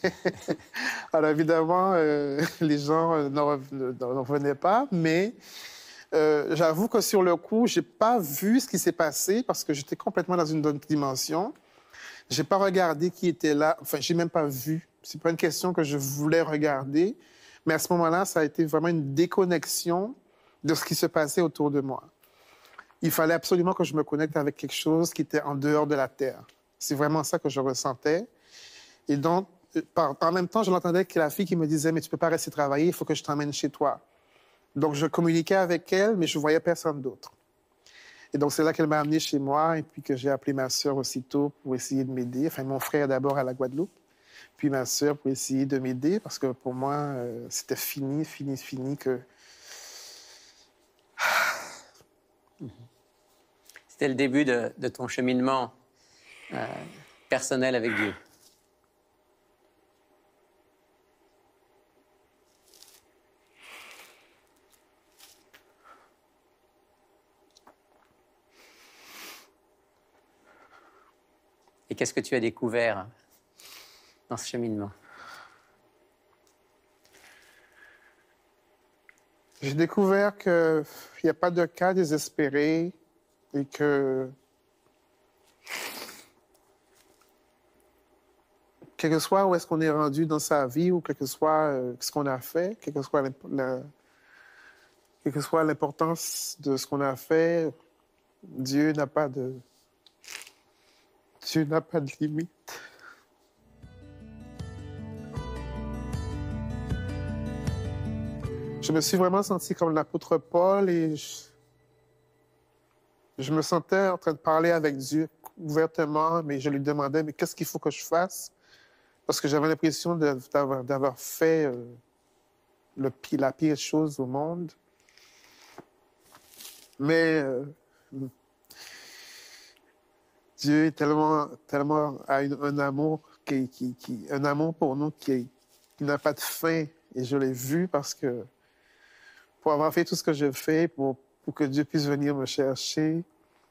Alors évidemment, euh, les gens euh, n'en revenaient pas, mais euh, j'avoue que sur le coup, j'ai pas vu ce qui s'est passé parce que j'étais complètement dans une autre dimension. J'ai pas regardé qui était là, enfin, j'ai même pas vu. C'est pas une question que je voulais regarder. Mais à ce moment-là, ça a été vraiment une déconnexion de ce qui se passait autour de moi. Il fallait absolument que je me connecte avec quelque chose qui était en dehors de la Terre. C'est vraiment ça que je ressentais. Et donc, par, en même temps, je l'entendais que la fille qui me disait « Mais tu ne peux pas rester travailler, il faut que je t'emmène chez toi. » Donc, je communiquais avec elle, mais je ne voyais personne d'autre. Et donc, c'est là qu'elle m'a amené chez moi et puis que j'ai appelé ma sœur aussitôt pour essayer de m'aider. Enfin, mon frère d'abord à la Guadeloupe, puis ma sœur pour essayer de m'aider parce que pour moi, euh, c'était fini, fini, fini que... C'était le début de, de ton cheminement euh, personnel avec Dieu. Et qu'est-ce que tu as découvert dans ce cheminement? J'ai découvert qu'il n'y a pas de cas désespéré et que, quel que soit où est-ce qu'on est rendu dans sa vie ou quel que soit euh, ce qu'on a fait, quelle que soit la, la, quelle que soit l'importance de ce qu'on a fait, Dieu n'a pas de, Dieu n'a pas de limite. Je me suis vraiment senti comme l'apôtre Paul et je, je me sentais en train de parler avec Dieu ouvertement, mais je lui demandais, mais qu'est-ce qu'il faut que je fasse? Parce que j'avais l'impression d'avoir, d'avoir fait euh, le, la pire chose au monde. Mais euh, Dieu est tellement, tellement a une, un amour qui, qui, qui, un amour pour nous qui, qui n'a pas de fin. Et je l'ai vu parce que pour avoir fait tout ce que j'ai fait, pour, pour que Dieu puisse venir me chercher,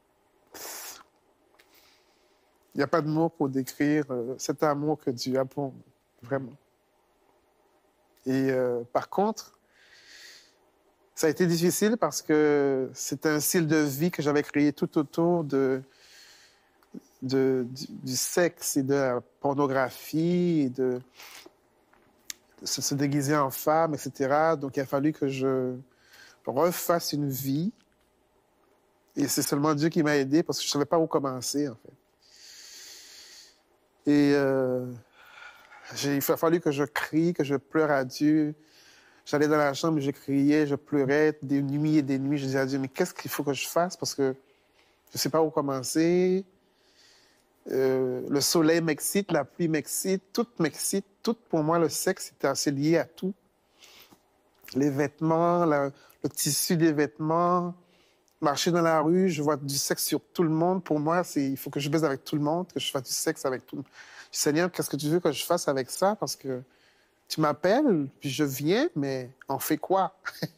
il n'y a pas de mots pour décrire euh, cet amour que Dieu a pour nous, vraiment. Et euh, par contre, ça a été difficile parce que c'est un style de vie que j'avais créé tout autour de, de, du, du sexe et de la pornographie, et de, de se, se déguiser en femme, et cetera. Donc, il a fallu que je refasse une vie. Et c'est seulement Dieu qui m'a aidé parce que je ne savais pas où commencer, en fait. Et euh, il a fallu que je crie, que je pleure à Dieu. J'allais dans la chambre, je criais, je pleurais des nuits et des nuits. Je disais à Dieu, mais qu'est-ce qu'il faut que je fasse? Parce que je ne sais pas où commencer. Euh, le soleil m'excite, la pluie m'excite, tout m'excite. Tout, pour moi, le sexe était assez lié à tout. Les vêtements, la, le tissu des vêtements, marcher dans la rue, je vois du sexe sur tout le monde. Pour moi, c'est, il faut que je baise avec tout le monde, que je fasse du sexe avec tout le monde. Je dis, Seigneur, qu'est-ce que tu veux que je fasse avec ça? Parce que tu m'appelles, puis je viens, mais on fait quoi?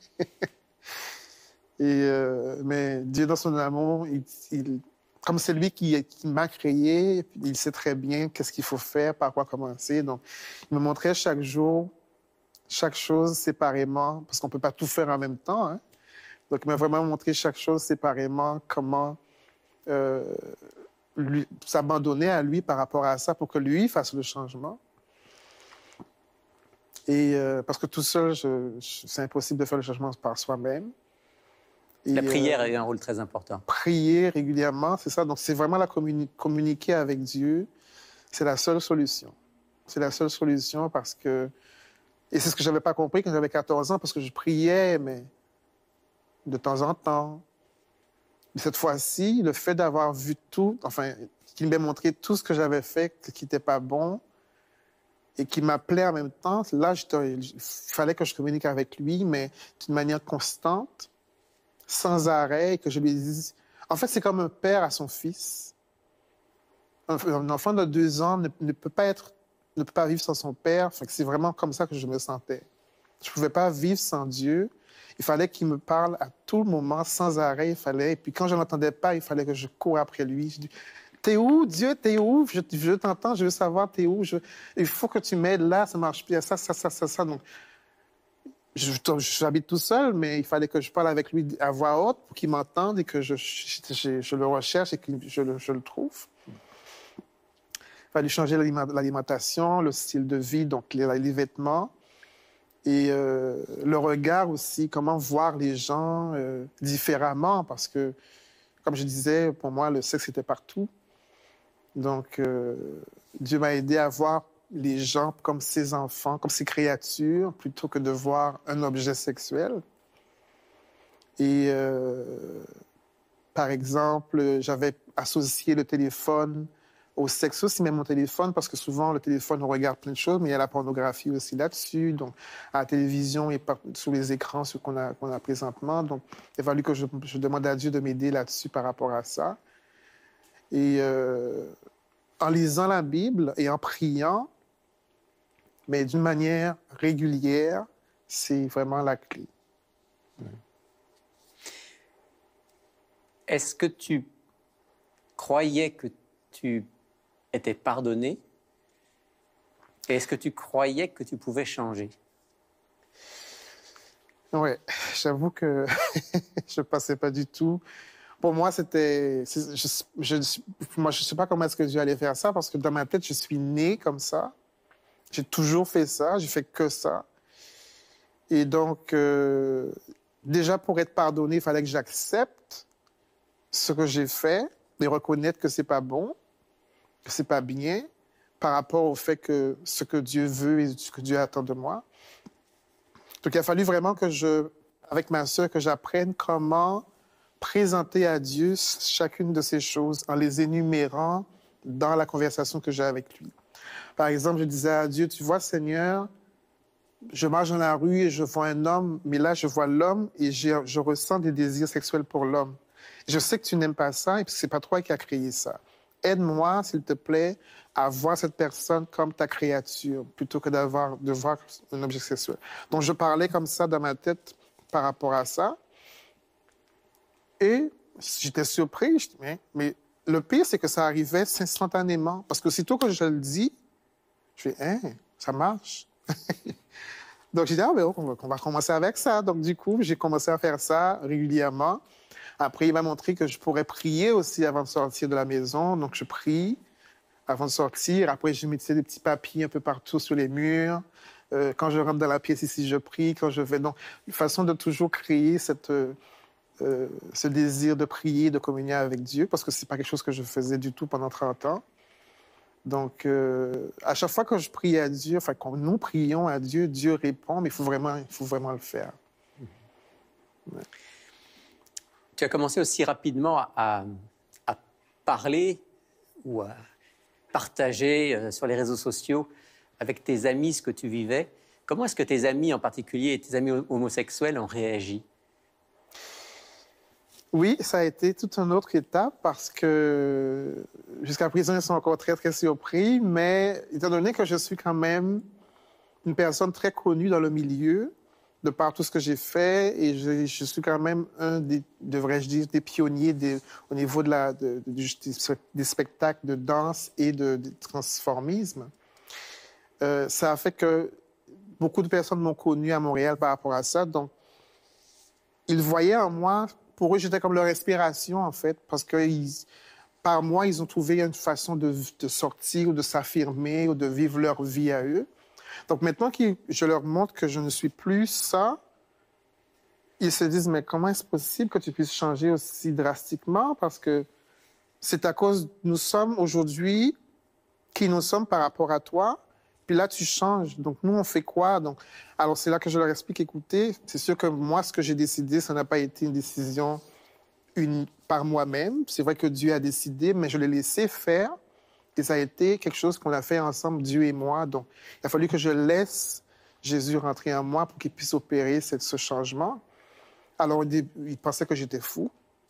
Et euh, mais Dieu, dans son amour, il, il, comme c'est lui qui, qui m'a créé, il sait très bien qu'est-ce qu'il faut faire, par quoi commencer. Donc, il me montrait chaque jour, chaque chose séparément, parce qu'on ne peut pas tout faire en même temps, hein? Donc, il m'a vraiment montré chaque chose séparément, comment euh, lui, s'abandonner à lui par rapport à ça pour que lui fasse le changement. Et euh, parce que tout seul, je, je, c'est impossible de faire le changement par soi-même. Et, la prière euh, a eu un rôle très important. Prier régulièrement, c'est ça. Donc, c'est vraiment la communi- communiquer avec Dieu. C'est la seule solution. C'est la seule solution parce que... Et c'est ce que je n'avais pas compris quand j'avais quatorze ans, parce que je priais, mais de temps en temps. Mais cette fois-ci, le fait d'avoir vu tout, enfin, qu'il m'ait montré tout ce que j'avais fait qui n'était pas bon, et qui m'appelait en même temps, là, il fallait que je communique avec lui, mais d'une manière constante, sans arrêt, et que je lui dise... En fait, c'est comme un père à son fils. Un, un enfant de deux ans ne, ne peut pas être, ne peut pas vivre sans son père. Enfin, c'est vraiment comme ça que je me sentais. Je ne pouvais pas vivre sans Dieu. Il fallait qu'il me parle à tout moment, sans arrêt. Il fallait... Et puis quand je ne l'entendais pas, il fallait que je cours après lui. Je dis, t'es où, Dieu, t'es où? Je, je t'entends, je veux savoir, t'es où? Je, il faut que tu m'aides là, ça marche plus, ça, ça, ça, ça, ça. Donc, je, j'habite tout seul, mais il fallait que je parle avec lui à voix haute pour qu'il m'entende et que je, je, je, je le recherche et que je le, je le trouve. Il fallait changer l'alimentation, le style de vie, donc les, les vêtements. Et euh, le regard aussi, comment voir les gens euh, différemment, parce que, comme je disais, pour moi, le sexe était partout. Donc, euh, Dieu m'a aidé à voir les gens comme ses enfants, comme ses créatures, plutôt que de voir un objet sexuel. Et euh, par exemple, j'avais associé le téléphone au sexe aussi, même mon téléphone, parce que souvent, le téléphone, on regarde plein de choses, mais il y a la pornographie aussi là-dessus. Donc, à la télévision et par, sur les écrans, ce qu'on a, qu'on a présentement. Donc, il a fallu que je, je demande à Dieu de m'aider là-dessus par rapport à ça. Et euh, en lisant la Bible et en priant, mais d'une manière régulière, c'est vraiment la clé. Est-ce que tu croyais que tu étais pardonné? Et est-ce que tu croyais que tu pouvais changer? Oui, j'avoue que je ne pensais pas du tout. Pour moi, c'était... Je, je, moi, je ne sais pas comment est-ce que Dieu allait faire ça, parce que dans ma tête, je suis né comme ça. J'ai toujours fait ça, j'ai fait que ça. Et donc, euh, déjà, pour être pardonné, il fallait que j'accepte ce que j'ai fait et reconnaître que c'est pas bon, que c'est pas bien, par rapport au fait que ce que Dieu veut et ce que Dieu attend de moi. Donc, il a fallu vraiment que je, avec ma sœur, que j'apprenne comment présenter à Dieu chacune de ces choses en les énumérant dans la conversation que j'ai avec lui. Par exemple, je disais à Dieu, tu vois, Seigneur, je marche dans la rue et je vois un homme, mais là, je vois l'homme et je ressens des désirs sexuels pour l'homme. Je sais que tu n'aimes pas ça et que ce n'est pas toi qui as créé ça. Aide-moi, s'il te plaît, à voir cette personne comme ta créature, plutôt que d'avoir, de voir un objet sexuel. Donc, je parlais comme ça dans ma tête par rapport à ça. Et j'étais surpris. Je dis, mais, mais le pire, c'est que ça arrivait instantanément. Parce que sitôt que je le dis, je fais, hein, ça marche. Donc, j'ai dit, ah, ben, on va, on va commencer avec ça. Donc, du coup, j'ai commencé à faire ça régulièrement. Après, il m'a montré que je pourrais prier aussi avant de sortir de la maison. Donc, je prie avant de sortir. Après, je mettais des petits papiers un peu partout sur les murs. Euh, quand je rentre dans la pièce ici, je prie. Quand je vais... Donc, une façon de toujours créer cette, euh, ce désir de prier, de communier avec Dieu, parce que ce n'est pas quelque chose que je faisais du tout pendant trente ans. Donc, euh, à chaque fois que je prie à Dieu, enfin, quand nous prions à Dieu, Dieu répond, mais il faut vraiment, il faut vraiment le faire. Ouais. Tu as commencé aussi rapidement à, à parler ou à partager euh, sur les réseaux sociaux avec tes amis ce que tu vivais. Comment est-ce que tes amis en particulier et tes amis homosexuels ont réagi? Oui, ça a été toute une autre étape parce que jusqu'à présent, ils sont encore très, très surpris, mais étant donné que je suis quand même une personne très connue dans le milieu, de par tout ce que j'ai fait, et je, je suis quand même un des, devrais-je dire, des pionniers des, au niveau de la, de, de, de, des spectacles de danse et de, de transformisme. Euh, ça a fait que beaucoup de personnes m'ont connu à Montréal par rapport à ça, donc ils voyaient en moi, pour eux, j'étais comme leur inspiration, en fait, parce que ils, par moi, ils ont trouvé une façon de, de sortir ou de s'affirmer ou de vivre leur vie à eux. Donc maintenant que je leur montre que je ne suis plus ça, ils se disent, mais comment est-ce possible que tu puisses changer aussi drastiquement? Parce que c'est à cause, nous sommes aujourd'hui qui nous sommes par rapport à toi, puis là, tu changes. Donc nous, on fait quoi? Donc, alors c'est là que je leur explique, écoutez, c'est sûr que moi, ce que j'ai décidé, ça n'a pas été une décision une, par moi-même. C'est vrai que Dieu a décidé, mais je l'ai laissé faire. Et ça a été quelque chose qu'on a fait ensemble, Dieu et moi. Donc, il a fallu que je laisse Jésus rentrer en moi pour qu'il puisse opérer ce, ce changement. Alors, ils pensaient que j'étais fou.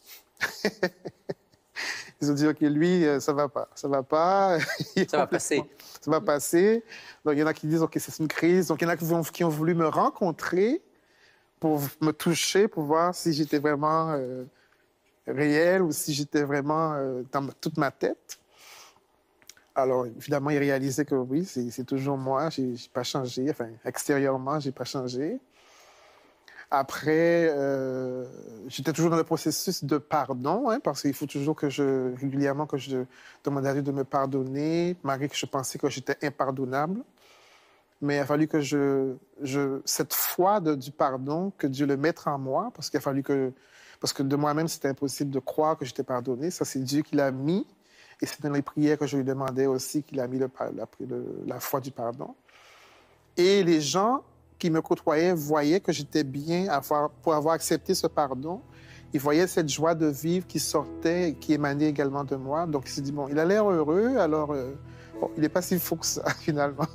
Ils ont dit, OK, lui, ça va pas, ça va pas. Ça va passer. Ça va passer. Donc, il y en a qui disent, OK, c'est une crise. Donc, il y en a qui ont, qui ont voulu me rencontrer pour me toucher, pour voir si j'étais vraiment euh, réel ou si j'étais vraiment euh, dans toute ma tête. Alors, évidemment, il réalisait que oui, c'est toujours moi, je n'ai pas changé. Enfin, extérieurement, je n'ai pas changé. Après, euh, j'étais toujours dans le processus de pardon, hein, parce qu'il faut toujours que je, régulièrement, que je demande à Dieu de me pardonner, malgré que je pensais que j'étais impardonnable. Mais il a fallu que je, je cette foi de, du pardon, que Dieu le mette en moi, parce qu'il a fallu que, parce que de moi-même, c'était impossible de croire que j'étais pardonné. Ça, c'est Dieu qui l'a mis. Et c'est dans les prières que je lui demandais aussi qu'il a mis le, la, le, la foi du pardon. Et les gens qui me côtoyaient voyaient que j'étais bien avoir, pour avoir accepté ce pardon. Ils voyaient cette joie de vivre qui sortait et qui émanait également de moi. Donc, il s'est dit, bon, il a l'air heureux, alors euh, bon, il n'est pas si fou que ça, finalement.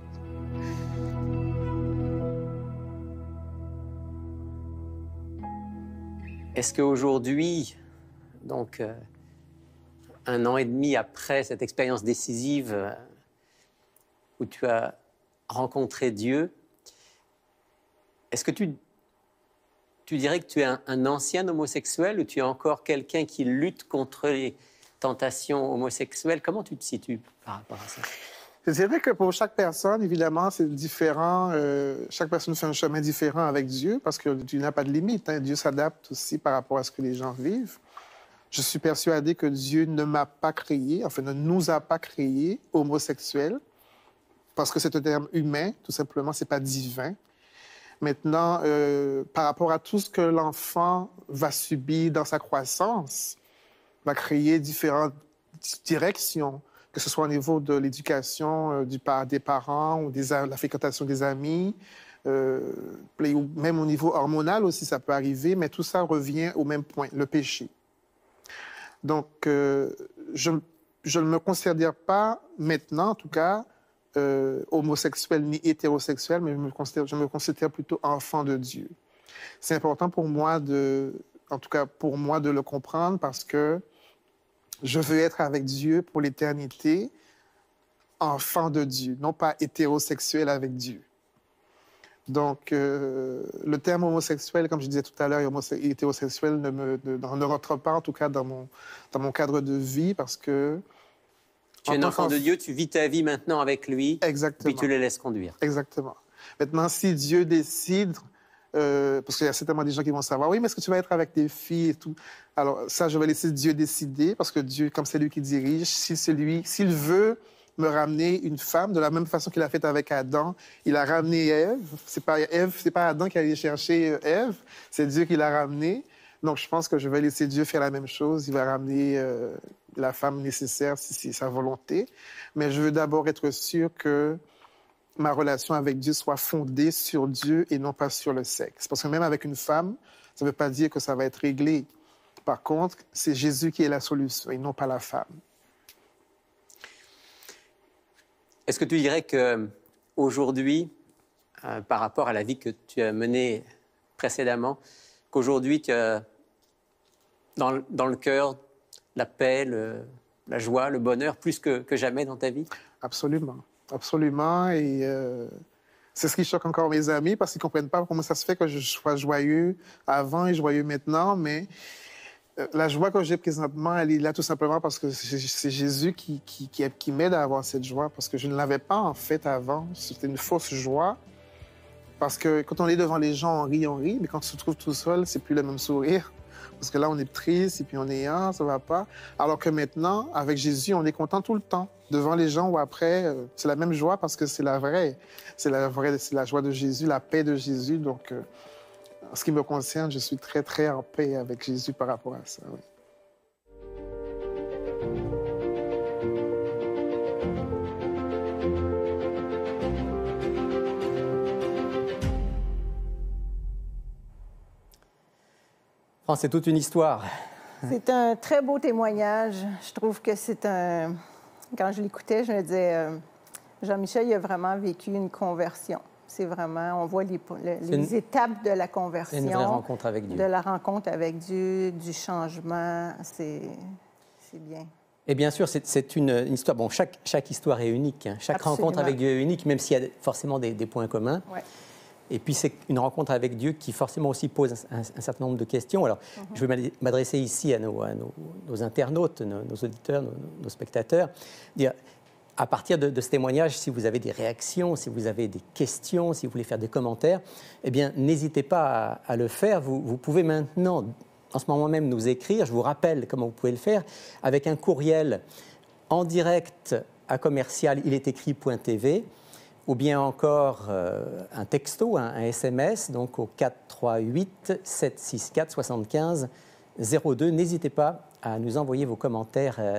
Est-ce qu'aujourd'hui, donc euh, un an et demi après cette expérience décisive euh, où tu as rencontré Dieu, est-ce que tu, tu dirais que tu es un, un ancien homosexuel ou tu es encore quelqu'un qui lutte contre les tentations homosexuelles? Comment tu te situes par rapport à ça? Je dirais que pour chaque personne, évidemment, c'est différent. Euh, chaque personne fait un chemin différent avec Dieu parce que Dieu n'a pas de limite. Hein. Dieu s'adapte aussi par rapport à ce que les gens vivent. Je suis persuadé que Dieu ne m'a pas créé, enfin ne nous a pas créés homosexuels parce que c'est un terme humain, tout simplement, c'est pas divin. Maintenant, euh, par rapport à tout ce que l'enfant va subir dans sa croissance, va créer différentes directions, que ce soit au niveau de l'éducation euh, du par, des parents ou des, la fréquentation des amis, euh, ou même au niveau hormonal aussi, ça peut arriver, mais tout ça revient au même point, le péché. Donc, euh, je, je ne me considère pas maintenant, en tout cas, euh, homosexuel ni hétérosexuel, mais je me, considère, je me considère plutôt enfant de Dieu. C'est important pour moi, de, en tout cas pour moi, de le comprendre parce que je veux être avec Dieu pour l'éternité, enfant de Dieu, non pas hétérosexuel avec Dieu. Donc, euh, le terme homosexuel, comme je disais tout à l'heure, hétérosexuel ne, me, ne, ne rentre pas, en tout cas, dans mon, dans mon cadre de vie parce que... Tu es un enfant de Dieu, tu vis ta vie maintenant avec lui, exactement. Puis tu le laisses conduire. Exactement. Maintenant, si Dieu décide... Euh, parce qu'il y a certainement des gens qui vont savoir, oui, mais est-ce que tu vas être avec tes filles et tout? Alors, ça, je vais laisser Dieu décider, parce que Dieu, comme c'est lui qui dirige, si c'est lui, s'il veut me ramener une femme, de la même façon qu'il a fait avec Adam, il a ramené Ève. C'est pas Ève, c'est pas Adam qui allait chercher Ève, c'est Dieu qui l'a ramenée. Donc, je pense que je vais laisser Dieu faire la même chose. Il va ramener euh, la femme nécessaire si c'est sa volonté. Mais je veux d'abord être sûr que ma relation avec Dieu soit fondée sur Dieu et non pas sur le sexe. Parce que même avec une femme, ça ne veut pas dire que ça va être réglé. Par contre, c'est Jésus qui est la solution et non pas la femme. Est-ce que tu dirais qu'aujourd'hui, euh, par rapport à la vie que tu as menée précédemment, qu'aujourd'hui tu as dans le, dans le cœur la paix, le, la joie, le bonheur, plus que, que jamais dans ta vie? Absolument. Absolument, et euh, c'est ce qui choque encore mes amis parce qu'ils ne comprennent pas comment ça se fait que je sois joyeux avant et joyeux maintenant, mais euh, la joie que j'ai présentement, elle est là tout simplement parce que c'est Jésus qui, qui, qui, qui m'aide à avoir cette joie, parce que je ne l'avais pas en fait avant, c'était une fausse joie, parce que quand on est devant les gens, on rit, on rit, mais quand on se trouve tout seul, c'est plus le même sourire. Parce que là, on est triste et puis on est un, ça va pas. Alors que maintenant, avec Jésus, on est content tout le temps. Devant les gens ou après, c'est la même joie parce que c'est la vraie. C'est la vraie, c'est la joie de Jésus, la paix de Jésus. Donc, euh, en ce qui me concerne, je suis très, très en paix avec Jésus par rapport à ça. Oui. C'est toute une histoire. C'est un très beau témoignage. Je trouve que c'est un... Quand je l'écoutais, je me disais, euh, Jean-Michel, il a vraiment vécu une conversion. C'est vraiment, on voit les, les une... étapes de la conversion. C'est une vraie rencontre avec Dieu. De la rencontre avec Dieu, du changement. C'est bien. Et bien sûr, c'est une, une histoire... Bon, chaque, chaque histoire est unique. Hein. Chaque Absolument. rencontre avec Dieu est unique, même s'il y a forcément des, des points communs. Ouais. Et puis, c'est une rencontre avec Dieu qui, forcément, aussi pose un, un, un certain nombre de questions. Alors, mm-hmm. je vais m'adresser ici à, nos, à nos, nos internautes, nos, nos auditeurs, nos, nos spectateurs. Dire, à partir de, de ce témoignage, si vous avez des réactions, si vous avez des questions, si vous voulez faire des commentaires, eh bien, n'hésitez pas à, à le faire. Vous, vous pouvez maintenant, en ce moment même, nous écrire. Je vous rappelle comment vous pouvez le faire avec un courriel en direct à commercial il est écrit point t v. Ou bien encore euh, un texto, un, un S M S, donc au quatre trois huit sept six quatre soixante-quinze zéro deux. N'hésitez pas à nous envoyer vos commentaires euh,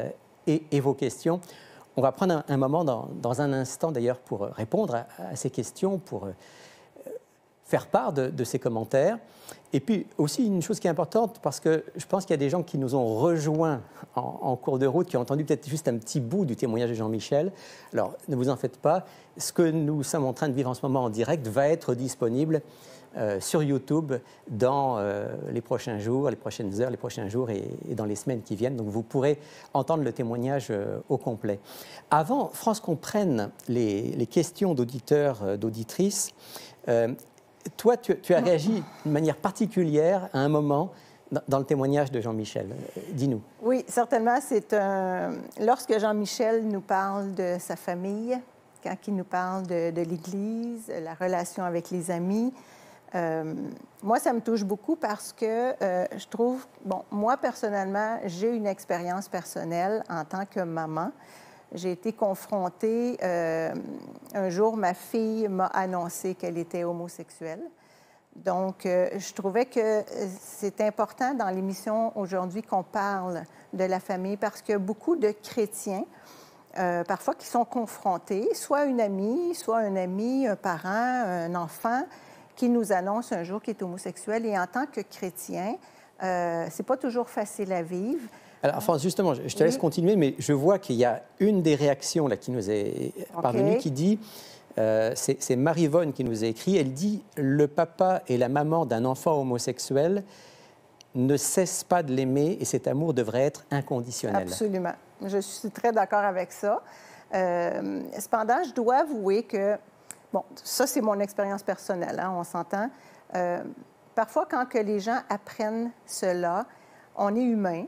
et, et vos questions. On va prendre un, un moment dans, dans un instant d'ailleurs pour répondre à, à ces questions, pour euh, faire part de, de ces commentaires. Et puis aussi une chose qui est importante, parce que je pense qu'il y a des gens qui nous ont rejoints en, en cours de route, qui ont entendu peut-être juste un petit bout du témoignage de Jean-Michel. Alors ne vous en faites pas, ce que nous sommes en train de vivre en ce moment en direct va être disponible euh, sur YouTube dans euh, les prochains jours, les prochaines heures, les prochains jours et, et dans les semaines qui viennent. Donc vous pourrez entendre le témoignage euh, au complet. Avant, France, qu'on prenne les, les questions d'auditeurs, euh, d'auditrices, euh, toi, tu, tu as réagi de manière particulière à un moment dans, dans le témoignage de Jean-Michel. Euh, dis-nous. Oui, certainement. C'est un... Lorsque Jean-Michel nous parle de sa famille, quand il nous parle de, de l'Église, la relation avec les amis, euh, moi, ça me touche beaucoup parce que euh, je trouve... Bon, moi, personnellement, j'ai une expérience personnelle en tant que maman. J'ai été confrontée, euh, un jour, ma fille m'a annoncé qu'elle était homosexuelle. Donc, euh, je trouvais que c'est important dans l'émission aujourd'hui qu'on parle de la famille parce que beaucoup de chrétiens, euh, parfois, qui sont confrontés, soit une amie, soit un ami, un parent, un enfant, qui nous annonce un jour qu'il est homosexuel. Et en tant que chrétien, euh, c'est pas toujours facile à vivre. Alors, France, justement, je te laisse oui. continuer, mais je vois qu'il y a une des réactions là, qui nous est okay. parvenue qui dit, euh, c'est, c'est Marie-Vonne qui nous a écrit, elle dit « Le papa et la maman d'un enfant homosexuel ne cessent pas de l'aimer et cet amour devrait être inconditionnel. » Absolument. Je suis très d'accord avec ça. Euh, cependant, je dois avouer que, bon, ça, c'est mon expérience personnelle, hein, on s'entend. Euh, parfois, quand que les gens apprennent cela, on est humain.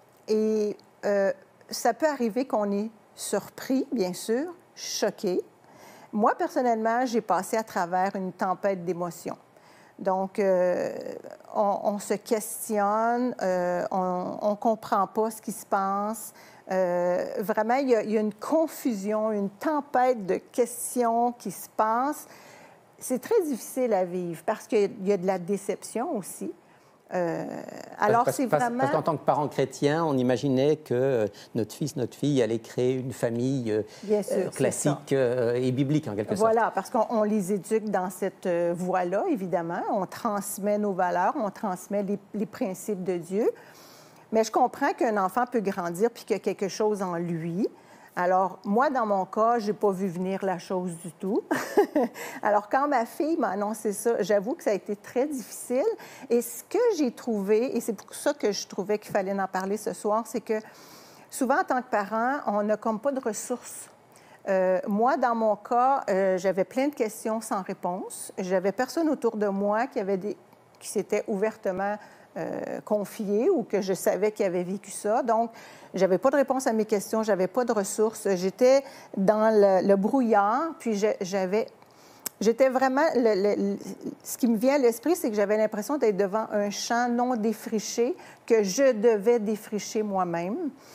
Et euh, ça peut arriver qu'on est surpris, bien sûr, choqué. Moi, personnellement, j'ai passé à travers une tempête d'émotions. Donc, euh, on, on se questionne, euh, on ne comprend pas ce qui se passe. Euh, vraiment, il y, a, il y a une confusion, une tempête de questions qui se passe. C'est très difficile à vivre parce qu'il y a de la déception aussi. Euh, alors, parce, c'est parce, vraiment... parce qu'en tant que parents chrétiens, on imaginait que notre fils, notre fille allait créer une famille euh, Bien sûr, euh, classique euh, et biblique, en quelque voilà, sorte. Voilà, parce qu'on les éduque dans cette euh, voie-là, évidemment. On transmet nos valeurs, on transmet les, les principes de Dieu. Mais je comprends qu'un enfant peut grandir puis qu'il y a quelque chose en lui. Alors, moi, dans mon cas, je n'ai pas vu venir la chose du tout. Alors, quand ma fille m'a annoncé ça, j'avoue que ça a été très difficile. Et ce que j'ai trouvé, et c'est pour ça que je trouvais qu'il fallait en parler ce soir, c'est que souvent, en tant que parent, on n'a comme pas de ressources. Euh, moi, dans mon cas, euh, j'avais plein de questions sans réponse. J'avais personne autour de moi qui, avait des... qui s'était ouvertement euh, confié ou que je savais qu'il avait vécu ça. Donc, je n'avais pas de réponse à mes questions, je n'avais pas de ressources. J'étais dans le, le brouillard, puis j'avais... J'étais vraiment... Le, le, ce qui me vient à l'esprit, c'est que j'avais l'impression d'être devant un champ non défriché que je devais défricher moi-même.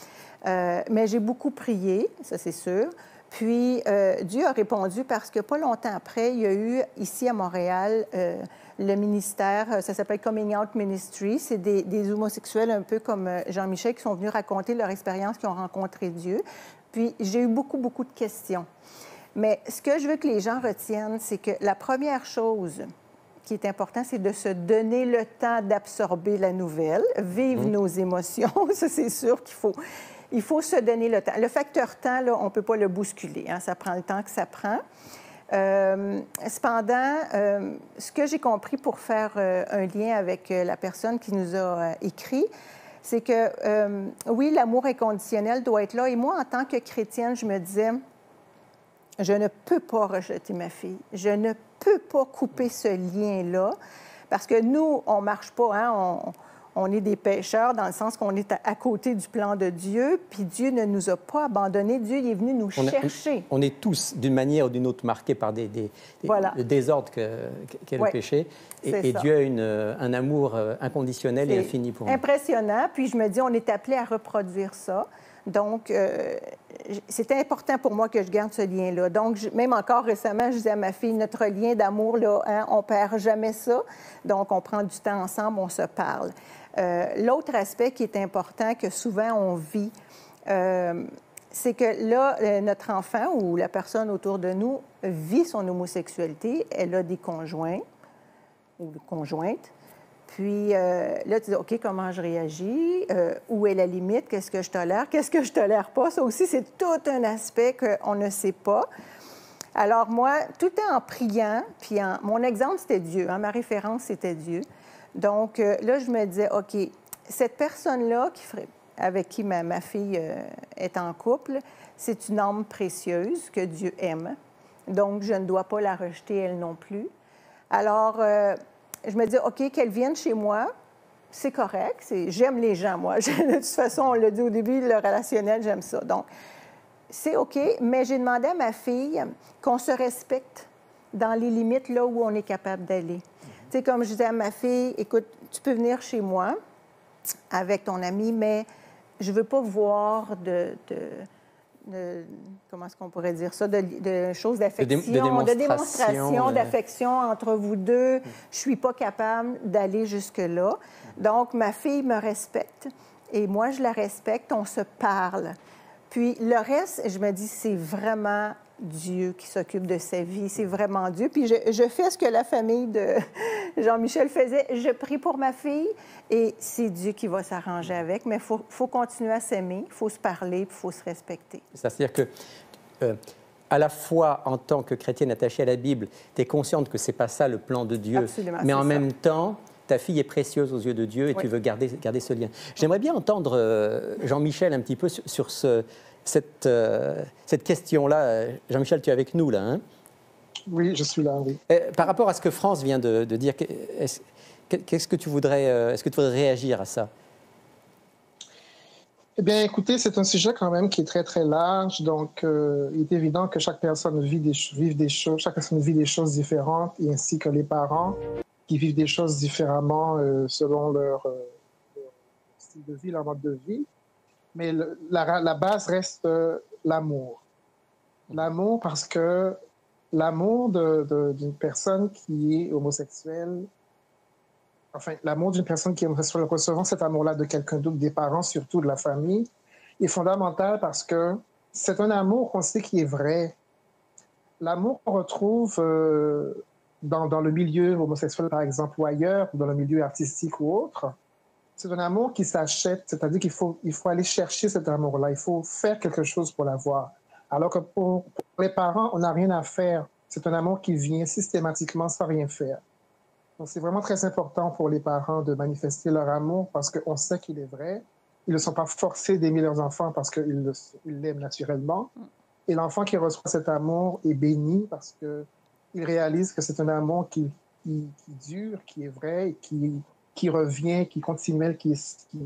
Euh, mais j'ai beaucoup prié, ça c'est sûr. Puis, euh, Dieu a répondu parce que pas longtemps après, il y a eu, ici à Montréal, euh, le ministère, ça s'appelle Coming Out Ministry. C'est des, des homosexuels un peu comme Jean-Michel qui sont venus raconter leur expérience, qui ont rencontré Dieu. Puis, j'ai eu beaucoup, beaucoup de questions. Mais ce que je veux que les gens retiennent, c'est que la première chose qui est importante, c'est de se donner le temps d'absorber la nouvelle, vivre mmh. nos émotions. Ça, c'est sûr qu'il faut... Il faut se donner le temps. Le facteur temps, là, on ne peut pas le bousculer. Hein? Ça prend le temps que ça prend. Euh, cependant, euh, ce que j'ai compris pour faire euh, un lien avec euh, la personne qui nous a euh, écrit, c'est que, euh, oui, l'amour inconditionnel doit être là. Et moi, en tant que chrétienne, je me disais, je ne peux pas rejeter ma fille. Je ne peux pas couper ce lien-là. Parce que nous, on ne marche pas, hein? on, On est des pécheurs dans le sens qu'on est à, à côté du plan de Dieu, puis Dieu ne nous a pas abandonnés. Dieu il est venu nous on chercher. A, on est tous, d'une manière ou d'une autre, marqués par des, des, des voilà. le désordre qu'est que, que ouais, le péché. Et, et Dieu a une, un amour inconditionnel et infini pour nous. Impressionnant. Puis je me dis, on est appelé à reproduire ça. Donc, euh, c'était important pour moi que je garde ce lien-là. Donc, je, même encore récemment, je disais à ma fille, notre lien d'amour, là, hein, on ne perd jamais ça. Donc, on prend du temps ensemble, on se parle. Euh, l'autre aspect qui est important, que souvent on vit, euh, c'est que là, euh, notre enfant ou la personne autour de nous vit son homosexualité, elle a des conjoints ou conjointes. Puis euh, là, tu dis, OK, comment je réagis? Euh, où est la limite? Qu'est-ce que je tolère? Qu'est-ce que je tolère pas? Ça aussi, c'est tout un aspect qu'on ne sait pas. Alors moi, tout est en priant, puis en... mon exemple, c'était Dieu. Hein? Ma référence, c'était Dieu. Donc euh, là, je me disais, OK, cette personne-là qui ferait... avec qui ma, ma fille euh, est en couple, c'est une âme précieuse que Dieu aime. Donc, je ne dois pas la rejeter, elle non plus. Alors, euh, je me dis, OK, qu'elle vienne chez moi, c'est correct. C'est... J'aime les gens, moi. De toute façon, on l'a dit au début, le relationnel, j'aime ça. Donc, c'est OK, mais j'ai demandé à ma fille qu'on se respecte dans les limites là où on est capable d'aller. Tu sais, comme je disais à ma fille, écoute, tu peux venir chez moi avec ton ami, mais je ne veux pas voir de... de De, comment est-ce qu'on pourrait dire ça, de, de choses d'affection, de, dé, de démonstration, de démonstration euh... d'affection entre vous deux. Je suis pas capable d'aller jusque-là. Donc, ma fille me respecte et moi, je la respecte. On se parle. Puis, le reste, je me dis, c'est vraiment Dieu qui s'occupe de sa vie. C'est vraiment Dieu. Puis, je, je fais ce que la famille de Jean-Michel faisait. Je prie pour ma fille et c'est Dieu qui va s'arranger avec. Mais il faut, faut continuer à s'aimer, il faut se parler, puis il faut se respecter. C'est-à-dire que, euh, à la fois, en tant que chrétienne attachée à la Bible, tu es consciente que ce n'est pas ça le plan de Dieu. Absolument, mais en ça. Même temps, ta fille est précieuse aux yeux de Dieu et oui. tu veux garder, garder ce lien. J'aimerais bien entendre euh, Jean-Michel un petit peu sur, sur ce, cette, euh, cette question-là. Jean-Michel, tu es avec nous, là, hein? Oui, je suis là, oui. Et, par rapport à ce que France vient de, de dire, est-ce, qu'est-ce que tu voudrais, est-ce que tu voudrais réagir à ça? Eh bien, écoutez, c'est un sujet quand même qui est très, très large. Donc, euh, il est évident que chaque personne vit des, vive des choses, chaque personne vit des choses différentes, et ainsi que les parents qui vivent des choses différemment euh, selon leur, euh, leur style de vie, leur mode de vie. Mais le, la, la base reste euh, l'amour. L'amour parce que l'amour de, de, d'une personne qui est homosexuelle, enfin, l'amour d'une personne qui est homosexuelle, recevant cet amour-là de quelqu'un d'autre, des parents, surtout de la famille, est fondamental parce que c'est un amour qu'on sait qui est vrai. L'amour qu'on retrouve euh, dans, dans le milieu homosexuel, par exemple, ou ailleurs, dans le milieu artistique ou autre, c'est un amour qui s'achète, c'est-à-dire qu'il faut, il faut aller chercher cet amour-là, il faut faire quelque chose pour l'avoir. Alors que pour, pour les parents, on n'a rien à faire. C'est un amour qui vient systématiquement sans rien faire. Donc, c'est vraiment très important pour les parents de manifester leur amour parce qu'on sait qu'il est vrai. Ils ne sont pas forcés d'aimer leurs enfants parce qu'ils l'aiment naturellement. Et l'enfant qui reçoit cet amour est béni parce qu'il réalise que c'est un amour qui, qui, qui dure, qui est vrai, qui, qui revient, qui continue, qui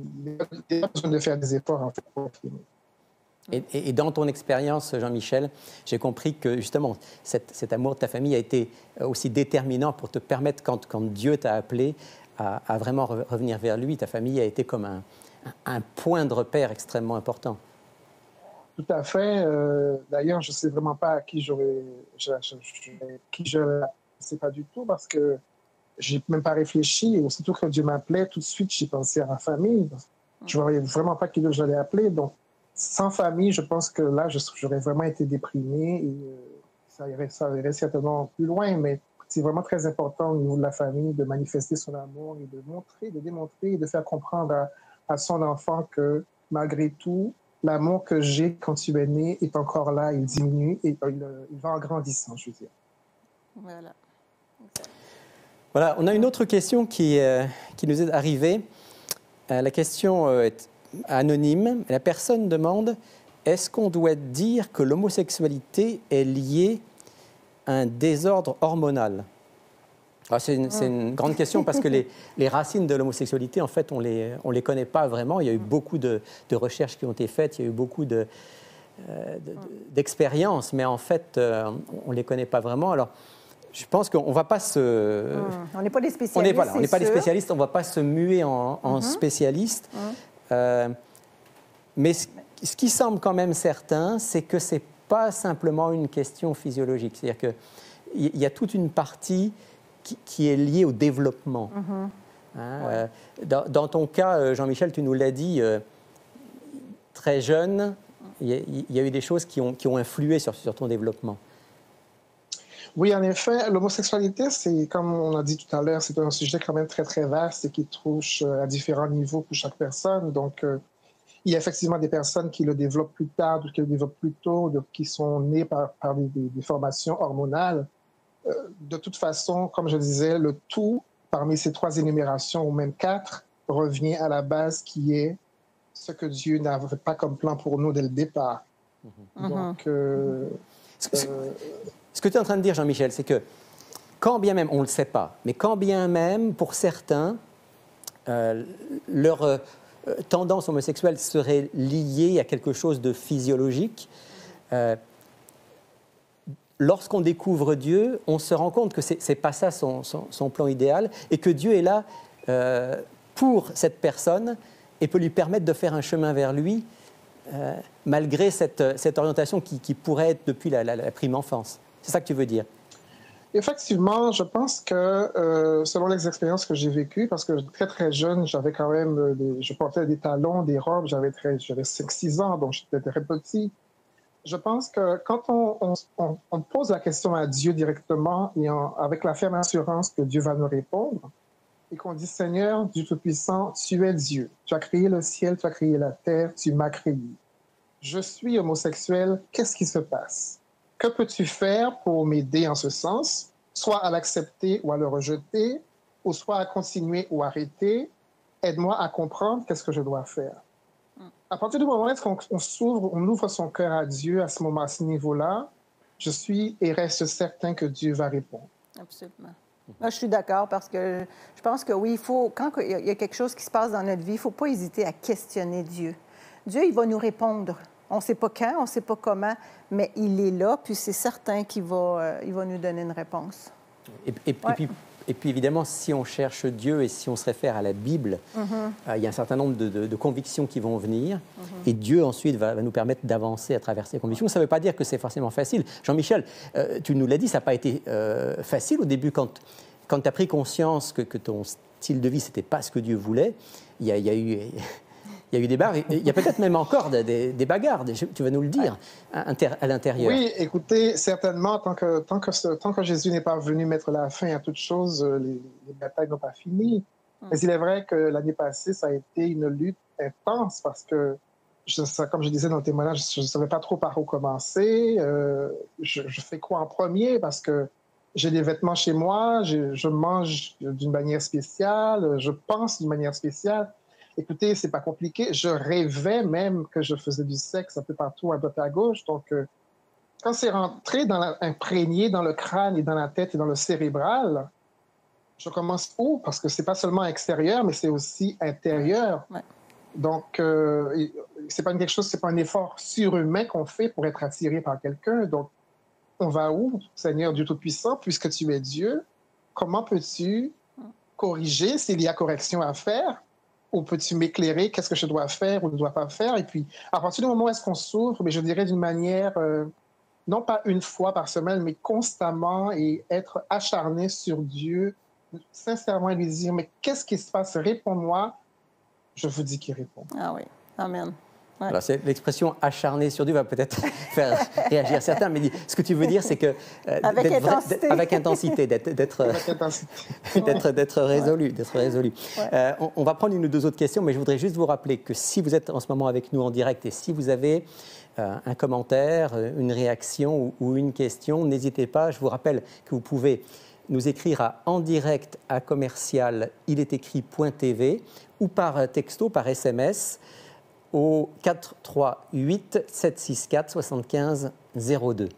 n'a pas besoin de faire des efforts en fait, pour aimer. Et, et dans ton expérience, Jean-Michel, j'ai compris que justement, cet, cet amour de ta famille a été aussi déterminant pour te permettre, quand, quand Dieu t'a appelé, à, à vraiment revenir vers lui. Ta famille a été comme un, un point de repère extrêmement important. Tout à fait. Euh, d'ailleurs, je ne sais vraiment pas à qui j'aurais... Je, je, je, qui je ne sais pas du tout parce que je n'ai même pas réfléchi. Et aussitôt que Dieu m'appelait, tout de suite, j'ai pensé à ma famille. Je ne voyais vraiment pas qui j'allais appeler. Donc, sans famille, je pense que là, j'aurais vraiment été déprimé et euh, ça, irait, ça irait certainement plus loin, mais c'est vraiment très important au niveau de la famille de manifester son amour et de montrer, de démontrer et de faire comprendre à, à son enfant que malgré tout, l'amour que j'ai quand tu es né est encore là, il diminue et il, il va en grandissant, je veux dire. Voilà. Voilà, on a une autre question qui, euh, qui nous est arrivée. Euh, la question euh, est anonyme. La personne demande, est-ce qu'on doit dire que l'homosexualité est liée à un désordre hormonal? Alors, c'est, une, c'est une grande question parce que les, les racines de l'homosexualité, en fait, on les, on les connaît pas vraiment. Il y a eu beaucoup de, de recherches qui ont été faites, il y a eu beaucoup de, euh, de, d'expériences, mais en fait, euh, on les connaît pas vraiment. Alors, je pense qu'on ne va pas se... Mmh. On n'est pas des spécialistes, On n'est voilà, pas sûr. des spécialistes, on ne va pas se muer en, en mmh. spécialistes. Mmh. Euh, mais ce, ce qui semble quand même certain, c'est que ce n'est pas simplement une question physiologique. C'est-à-dire qu'il y a toute une partie qui, qui est liée au développement. Mmh. Hein, ouais. euh, dans, dans ton cas, Jean-Michel, tu nous l'as dit, euh, très jeune, il y a, il y a eu des choses qui ont, qui ont influé sur, sur ton développement. Oui, en effet, l'homosexualité, c'est, comme on a dit tout à l'heure, c'est un sujet quand même très, très vaste et qui touche à différents niveaux pour chaque personne. Donc, euh, il y a effectivement des personnes qui le développent plus tard, d'autres qui le développent plus tôt, d'autres qui sont nées par, par des, des, des formations hormonales. Euh, de toute façon, comme je disais, le tout, parmi ces trois énumérations, ou même quatre, revient à la base qui est ce que Dieu n'avait pas comme plan pour nous dès le départ. Mm-hmm. Donc... Euh, ce, euh, ce que tu es en train de dire, Jean-Michel, c'est que quand bien même, on ne le sait pas, mais quand bien même, pour certains, euh, leur... Euh, tendance homosexuelle serait liée à quelque chose de physiologique. Euh, lorsqu'on découvre Dieu, on se rend compte que ce n'est pas ça son, son, son plan idéal et que Dieu est là euh, pour cette personne et peut lui permettre de faire un chemin vers lui euh, malgré cette, cette orientation qui, qui pourrait être depuis la, la, la prime enfance. C'est ça que tu veux dire? Effectivement, je pense que euh, selon les expériences que j'ai vécues, parce que très très jeune, j'avais quand même, des, je portais des talons, des robes, j'avais j'avais cinq six ans, donc j'étais très petit. Je pense que quand on, on, on, on pose la question à Dieu directement et en, avec la ferme assurance que Dieu va nous répondre, et qu'on dit, Seigneur, Dieu Tout-Puissant, tu es Dieu, tu as créé le ciel, tu as créé la terre, tu m'as créé. Je suis homosexuel, qu'est-ce qui se passe? Que peux-tu faire pour m'aider en ce sens, soit à l'accepter ou à le rejeter, ou soit à continuer ou arrêter? Aide-moi à comprendre qu'est-ce que je dois faire. Mm. À partir du moment où on, on s'ouvre, on ouvre son cœur à Dieu à ce moment, à ce niveau-là, je suis et reste certain que Dieu va répondre. Absolument. Moi, je suis d'accord parce que je pense que oui, il faut, quand il y a quelque chose qui se passe dans notre vie, il ne faut pas hésiter à questionner Dieu. Dieu, il va nous répondre. On ne sait pas quand, on ne sait pas comment, mais il est là, puis c'est certain qu'il va, euh, il va nous donner une réponse. Et, et, ouais. et, puis, et puis, évidemment, si on cherche Dieu et si on se réfère à la Bible, mm-hmm. euh, il y a un certain nombre de, de, de convictions qui vont venir, mm-hmm. et Dieu, ensuite, va, va nous permettre d'avancer à travers ces convictions. Ça ne veut pas dire que c'est forcément facile. Jean-Michel, euh, tu nous l'as dit, ça n'a pas été euh, facile au début quand, quand tu as pris conscience que, que ton style de vie, ce n'était pas ce que Dieu voulait. Il y a, il y a eu... Il y a eu des barres, il y a peut-être même encore des, des bagarres, des, tu vas nous le dire, à, à l'intérieur. Oui, écoutez, certainement, tant que, tant que, ce, tant que Jésus n'est pas venu mettre la fin à toute chose, les, les batailles n'ont pas fini. Mm. Mais il est vrai que l'année passée, ça a été une lutte intense parce que, je, ça, comme je disais dans le témoignage, je ne savais pas trop par où commencer. Euh, je, je fais quoi en premier parce que j'ai des vêtements chez moi, je, je mange d'une manière spéciale, je pense d'une manière spéciale. Écoutez, c'est pas compliqué. Je rêvais même que je faisais du sexe un peu partout, un peu à gauche. Donc, euh, quand c'est rentré, dans la, imprégné dans le crâne et dans la tête et dans le cérébral, je commence où? Parce que c'est pas seulement extérieur, mais c'est aussi intérieur. Ouais. Donc, euh, c'est pas quelque chose, c'est pas un effort surhumain qu'on fait pour être attiré par quelqu'un. Donc, on va où, Seigneur Dieu Tout-Puissant, puisque tu es Dieu? Comment peux-tu corriger s'il y a correction à faire? Ou peux-tu m'éclairer qu'est-ce que je dois faire ou ne dois pas faire? Et puis, à partir du moment où est-ce qu'on s'ouvre, mais je dirais d'une manière, euh, non pas une fois par semaine, mais constamment et être acharné sur Dieu, sincèrement lui dire, mais qu'est-ce qui se passe? Réponds-moi. Je vous dis qu'il répond. Ah oui, amen. Ouais. Alors, c'est, l'expression acharné sur Dieu va peut-être faire réagir certains, mais ce que tu veux dire, c'est que. Euh, avec, intensité. Vrai, avec intensité. D'être, d'être, avec intensité. d'être, d'être résolu. D'être résolu. Ouais. Euh, on, on va prendre une ou deux autres questions, mais je voudrais juste vous rappeler que si vous êtes en ce moment avec nous en direct et si vous avez euh, un commentaire, une réaction ou, ou une question, n'hésitez pas. Je vous rappelle que vous pouvez nous écrire à en direct à commercial il est écrit point t v ou par texto, par S M S. Au quatre trois huit sept six quatre soixante-quinze zéro deux.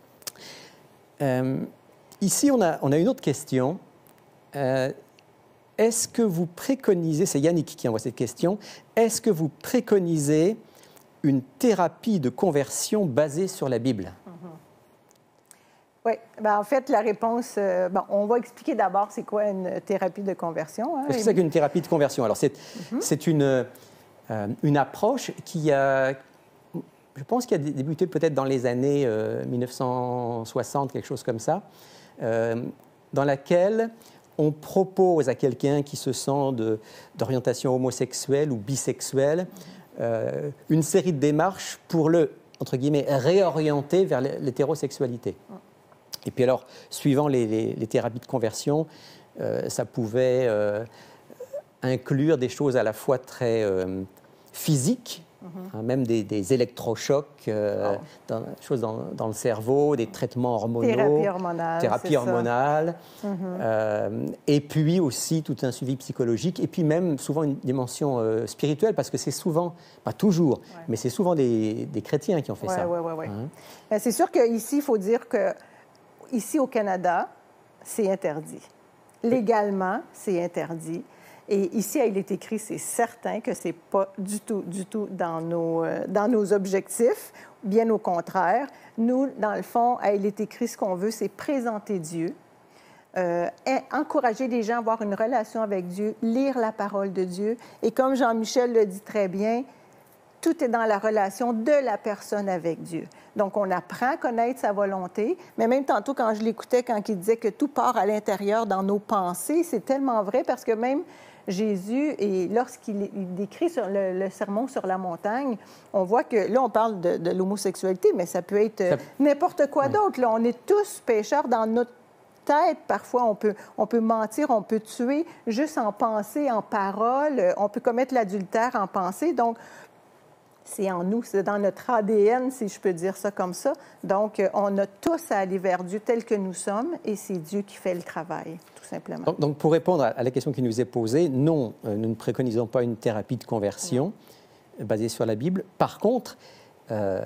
Euh, ici, on a, on a une autre question. Euh, est-ce que vous préconisez, c'est Yannick qui envoie cette question, est-ce que vous préconisez une thérapie de conversion basée sur la Bible? Mm-hmm. Oui, ben, en fait, la réponse, euh, bon, on va expliquer d'abord c'est quoi une thérapie de conversion. Hein, Qu'est-ce que c'est qu'une thérapie de conversion? Alors, c'est, mm-hmm. c'est une... Euh, une approche qui a, je pense, qui a débuté peut-être dans les années euh, mille neuf cent soixante, quelque chose comme ça, euh, dans laquelle on propose à quelqu'un qui se sent de, d'orientation homosexuelle ou bisexuelle euh, une série de démarches pour le, entre guillemets, réorienter vers l'hétérosexualité. Et puis alors, suivant les, les, les thérapies de conversion, euh, ça pouvait euh, inclure des choses à la fois très euh, physiques, mm-hmm. hein, même des, des électrochocs, euh, oh. dans, choses dans, dans le cerveau, des traitements hormonaux, thérapie hormonale, thérapie hormonale mm-hmm. euh, et puis aussi tout un suivi psychologique, et puis même souvent une dimension euh, spirituelle, parce que c'est souvent, pas toujours, ouais. mais c'est souvent des, des chrétiens qui ont fait ouais, ça. Oui, oui, oui. Hein? Ben, c'est sûr qu'ici, il faut dire que ici au Canada, c'est interdit. Légalement, c'est interdit. Et ici, il est écrit, c'est certain que ce n'est pas du tout, du tout dans nos, euh, dans nos objectifs. Bien au contraire. Nous, dans le fond, il est écrit, ce qu'on veut, c'est présenter Dieu, euh, encourager les gens à avoir une relation avec Dieu, lire la parole de Dieu. Et comme Jean-Michel le dit très bien, tout est dans la relation de la personne avec Dieu. Donc, on apprend à connaître sa volonté, mais même tantôt, quand je l'écoutais, quand il disait que tout part à l'intérieur dans nos pensées, c'est tellement vrai parce que même Jésus, et lorsqu'il décrit sur le, le sermon sur la montagne, on voit que, là, on parle de, de l'homosexualité, mais ça peut être ça... n'importe quoi oui. d'autre. Là, on est tous pécheurs dans notre tête. Parfois, on peut, on peut mentir, on peut tuer juste en pensée, en parole. On peut commettre l'adultère en pensée. Donc, c'est en nous, c'est dans notre A D N, si je peux dire ça comme ça. Donc, on a tous à aller vers Dieu tel que nous sommes, et c'est Dieu qui fait le travail, tout simplement. Donc, donc pour répondre à la question qui nous est posée, non, euh, nous ne préconisons pas une thérapie de conversion oui. basée sur la Bible. Par contre, euh,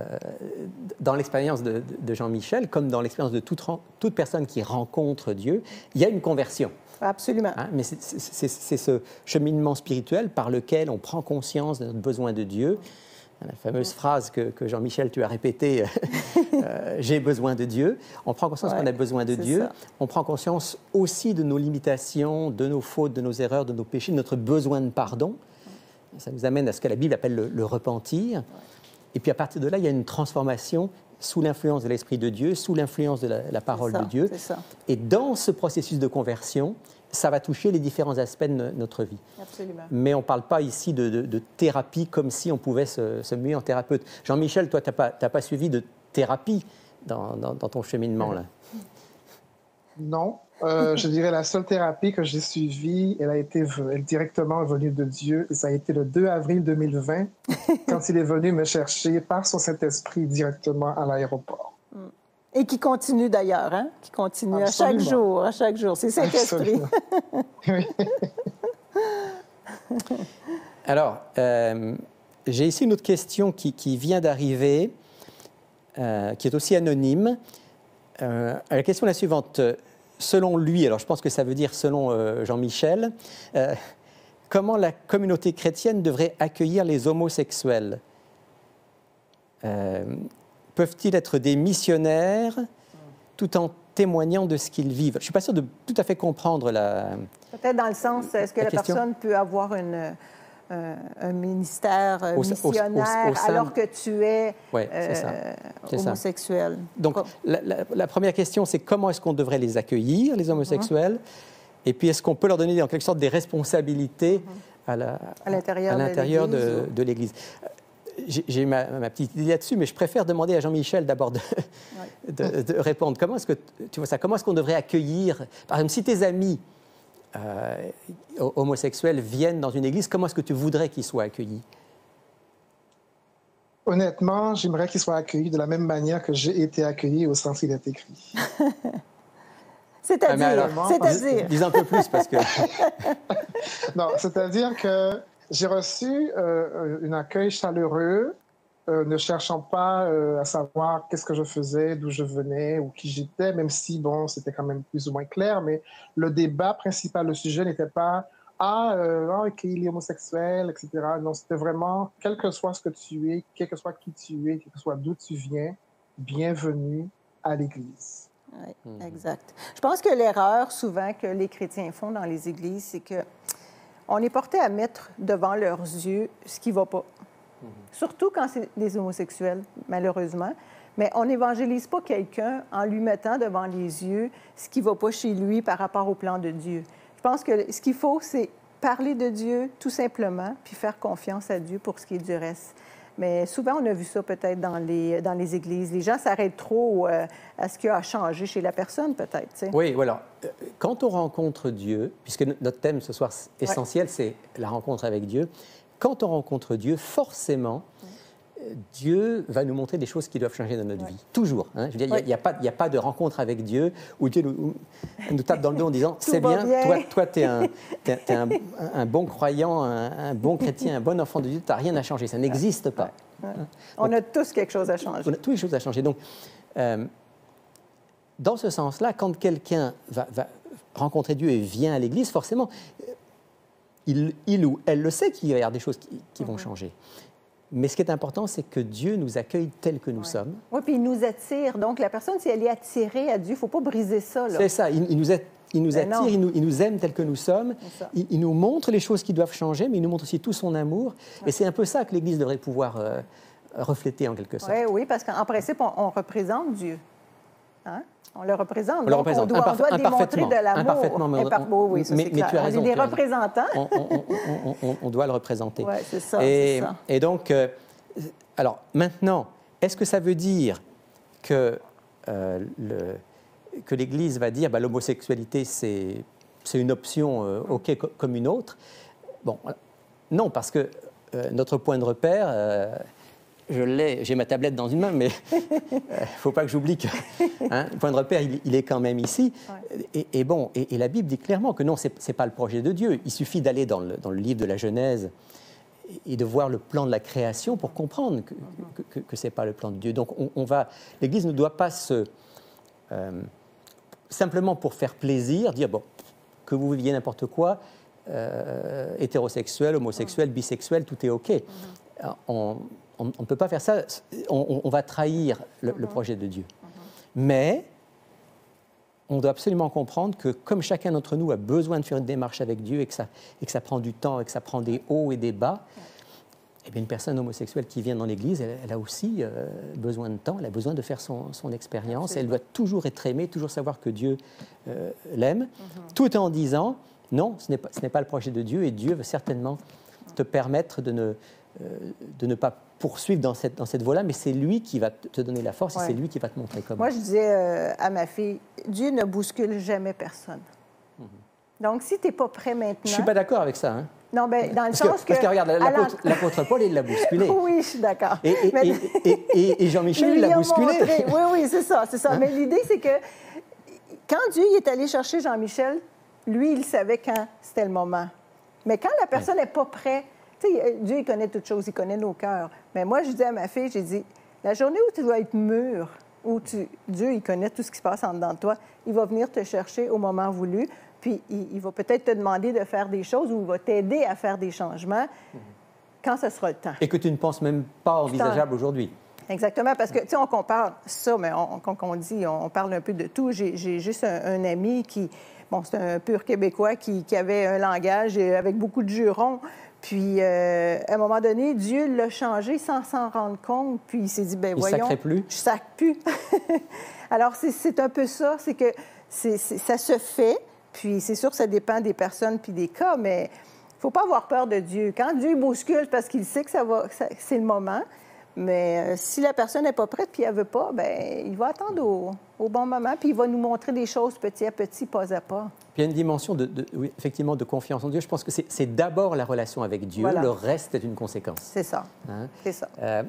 dans l'expérience de, de Jean-Michel, comme dans l'expérience de toute, toute personne qui rencontre Dieu, il y a une conversion. Absolument. Hein, mais c'est ce cheminement spirituel par lequel on prend conscience de notre besoin de Dieu. La fameuse phrase que, que Jean-Michel, tu as répétée, euh, « J'ai besoin de Dieu ». On prend conscience ouais, qu'on a besoin de Dieu. Ça. On prend conscience aussi de nos limitations, de nos fautes, de nos erreurs, de nos péchés, de notre besoin de pardon. Ça nous amène à ce que la Bible appelle le, le repentir. Et puis à partir de là, il y a une transformation sous l'influence de l'Esprit de Dieu, sous l'influence de la, la parole ça, de Dieu. Ça. Et dans ce processus de conversion, ça va toucher les différents aspects de notre vie. Absolument. Mais on ne parle pas ici de, de, de thérapie comme si on pouvait se, se muer en thérapeute. Jean-Michel, toi, tu n'as pas, t'as pas suivi de thérapie dans, dans, dans ton cheminement, là? Non. Euh, je dirais la seule thérapie que j'ai suivie, elle a été elle est directement venue de Dieu. Et ça a été le deux avril deux mille vingt, quand il est venu me chercher par son Saint-Esprit directement à l'aéroport. Et qui continue d'ailleurs, hein? Qui continue Absolument. à chaque jour, à chaque jour. C'est Saint-Esprit. Oui. Alors, euh, j'ai ici une autre question qui, qui vient d'arriver, euh, qui est aussi anonyme. Euh, la question est la suivante. Selon lui, alors je pense que ça veut dire selon euh, Jean-Michel, euh, comment la communauté chrétienne devrait accueillir les homosexuels ? euh, Peuvent-ils être des missionnaires tout en témoignant de ce qu'ils vivent? Je ne suis pas sûr de tout à fait comprendre la... Peut-être dans le sens, est-ce que la, la personne peut avoir une, euh, un ministère au, missionnaire au, au, au sein... alors que tu es ouais, euh, homosexuel? Ça. Donc, la, la, la première question, c'est comment est-ce qu'on devrait les accueillir, les homosexuels? Mm-hmm. Et puis, est-ce qu'on peut leur donner en quelque sorte des responsabilités mm-hmm. à l'intérieur de, de l'Église? J'ai ma, ma petite idée là-dessus, mais je préfère demander à Jean-Michel d'abord de, ouais. de, de répondre. Comment est-ce que tu vois ça? Comment est-ce qu'on devrait accueillir, par exemple, si tes amis euh, homosexuels viennent dans une église, comment est-ce que tu voudrais qu'ils soient accueillis? Honnêtement, j'aimerais qu'ils soient accueillis de la même manière que j'ai été accueilli au sens où il est écrit. C'est-à-dire, ah, c'est-à-dire. Dis un peu plus parce que. Non, c'est-à-dire que j'ai reçu euh, un accueil chaleureux, euh, ne cherchant pas euh, à savoir qu'est-ce que je faisais, d'où je venais ou qui j'étais, même si, bon, c'était quand même plus ou moins clair, mais le débat principal, le sujet n'était pas « Ah, euh, oh, OK, il est homosexuel, et cetera » Non, c'était vraiment, quel que soit ce que tu es, quel que soit qui tu es, quel que soit d'où tu viens, bienvenue à l'Église. Oui, mmh. exact. Je pense que l'erreur, souvent, que les chrétiens font dans les églises, c'est que on est porté à mettre devant leurs yeux ce qui ne va pas. Mm-hmm. Surtout quand c'est des homosexuels, malheureusement. Mais on n'évangélise pas quelqu'un en lui mettant devant les yeux ce qui ne va pas chez lui par rapport au plan de Dieu. Je pense que ce qu'il faut, c'est parler de Dieu tout simplement, puis faire confiance à Dieu pour ce qui est du reste. Mais souvent, on a vu ça peut-être dans les, dans les églises. Les gens s'arrêtent trop euh, à ce qui a changé chez la personne, peut-être. T'sais. Oui, voilà. Quand on rencontre Dieu, puisque notre thème ce soir essentiel, ouais. c'est la rencontre avec Dieu, quand on rencontre Dieu, forcément, ouais. Dieu va nous montrer des choses qui doivent changer dans notre ouais. vie. Toujours. Hein. Je veux dire, il n'y ouais. a, a, a pas de rencontre avec Dieu où Dieu nous, nous tape dans le dos en disant « C'est bien, bien, toi, toi tu es, un, t'es, t'es un, un bon croyant, un, un bon chrétien, un bon enfant de Dieu, tu n'as rien à changer. Ça n'existe pas. Ouais. Ouais. » On Donc, a tous quelque chose à changer. On a tous quelque chose à changer. Donc, euh, dans ce sens-là, quand quelqu'un va, va rencontrer Dieu et vient à l'Église, forcément, il, il ou elle le sait qu'il va y avoir des choses qui, qui mm-hmm. vont changer. Mais ce qui est important, c'est que Dieu nous accueille tels que nous ouais. sommes. Oui, puis il nous attire. Donc, la personne, si elle est attirée à Dieu, il ne faut pas briser ça. Là. C'est ça. Il, il nous, a, il nous attire, il nous, il nous aime tels que nous sommes. Il, il nous montre les choses qui doivent changer, mais il nous montre aussi tout son amour. Ouais. Et c'est un peu ça que l'Église devrait pouvoir euh, refléter, en quelque sorte. Oui, oui, parce qu'en principe, on, on représente Dieu. Hein? On le représente. On le représente. On doit, Imparfa- on doit démontrer de l'amour. Imparfaitement. Mais, Impar- on, oui, ça, mais, c'est mais tu as raison. On est des représentants. On, on, on, on, on doit le représenter. Oui, c'est ça, et, c'est ça. Et donc, euh, alors maintenant, est-ce que ça veut dire que, euh, le, que l'Église va dire bah, l'homosexualité, c'est, c'est une option euh, OK co- comme une autre? Bon, non, parce que euh, notre point de repère... Euh, Je l'ai, j'ai ma tablette dans une main, mais il ne faut pas que j'oublie que hein, le point de repère, il, il est quand même ici. Ouais. Et, et bon, et, et la Bible dit clairement que non, ce n'est pas le projet de Dieu. Il suffit d'aller dans le, dans le livre de la Genèse et de voir le plan de la création pour comprendre que, que, que, que ce n'est pas le plan de Dieu. Donc, on, on va, l'Église ne doit pas se... Euh, simplement pour faire plaisir, dire, bon, que vous viviez n'importe quoi, euh, hétérosexuel, homosexuel, bisexuel, tout est OK. Mm-hmm. On, On ne peut pas faire ça, on, on va trahir le, le projet de Dieu. Mais on doit absolument comprendre que comme chacun d'entre nous a besoin de faire une démarche avec Dieu et que ça, et que ça prend du temps et que ça prend des hauts et des bas, eh bien une personne homosexuelle qui vient dans l'Église, elle, elle a aussi euh, besoin de temps, elle a besoin de faire son, son expérience, elle doit toujours être aimée, toujours savoir que Dieu euh, l'aime, mm-hmm. tout en disant, non, ce n'est pas, ce n'est pas le projet de Dieu et Dieu veut certainement te permettre de ne, euh, de ne pas poursuivre dans cette, dans cette voie-là, mais c'est lui qui va te donner la force ouais. et c'est lui qui va te montrer comment. Moi, je disais euh, à ma fille, Dieu ne bouscule jamais personne. Mm-hmm. Donc, si tu n'es pas prêt maintenant... Je ne suis pas d'accord avec ça. Hein? Non, bien, dans le parce sens que... que... Parce que, regarde, l'apôtre, l'apôtre Paul, il l'a bousculé. Oui, je suis d'accord. Et, et, mais... et, et, et Jean-Michel, il l'a bousculé. Montré... Oui, oui, c'est ça, c'est ça. Hein? Mais l'idée, c'est que quand Dieu est allé chercher Jean-Michel, lui, il savait quand c'était le moment. Mais quand la personne n'est ouais. pas prête, tu sais, Dieu, il connaît toutes choses, il connaît nos cœurs. Mais moi, je dis à ma fille, j'ai dit, la journée où tu dois être mûr, où tu, Dieu, il connaît tout ce qui se passe en dedans de toi, il va venir te chercher au moment voulu, puis il, il va peut-être te demander de faire des choses ou il va t'aider à faire des changements mm-hmm. quand ce sera le temps. Et que tu ne penses même pas envisageable aujourd'hui. Exactement, parce que, tu sais, on compare ça, mais on, quand on dit, on parle un peu de tout. J'ai, j'ai juste un, un ami qui, bon, c'est un pur Québécois qui, qui avait un langage avec beaucoup de jurons. Puis, euh, à un moment donné, Dieu l'a changé sans s'en rendre compte. Puis, il s'est dit, ben voyons, sacrait plus. Je sacre plus. Alors, c'est, c'est un peu ça, c'est que c'est, c'est, ça se fait. Puis, c'est sûr que ça dépend des personnes puis des cas, mais il ne faut pas avoir peur de Dieu. Quand Dieu bouscule, parce qu'il sait que ça va, que ça, c'est le moment. Mais euh, si la personne n'est pas prête puis elle ne veut pas, bien, il va attendre au, au bon moment puis il va nous montrer des choses petit à petit, pas à pas. Puis il y a une dimension, de, de, oui, effectivement, de confiance en Dieu. Je pense que c'est, c'est d'abord la relation avec Dieu. Voilà. Le reste est une conséquence. C'est ça. Hein? C'est ça. Euh,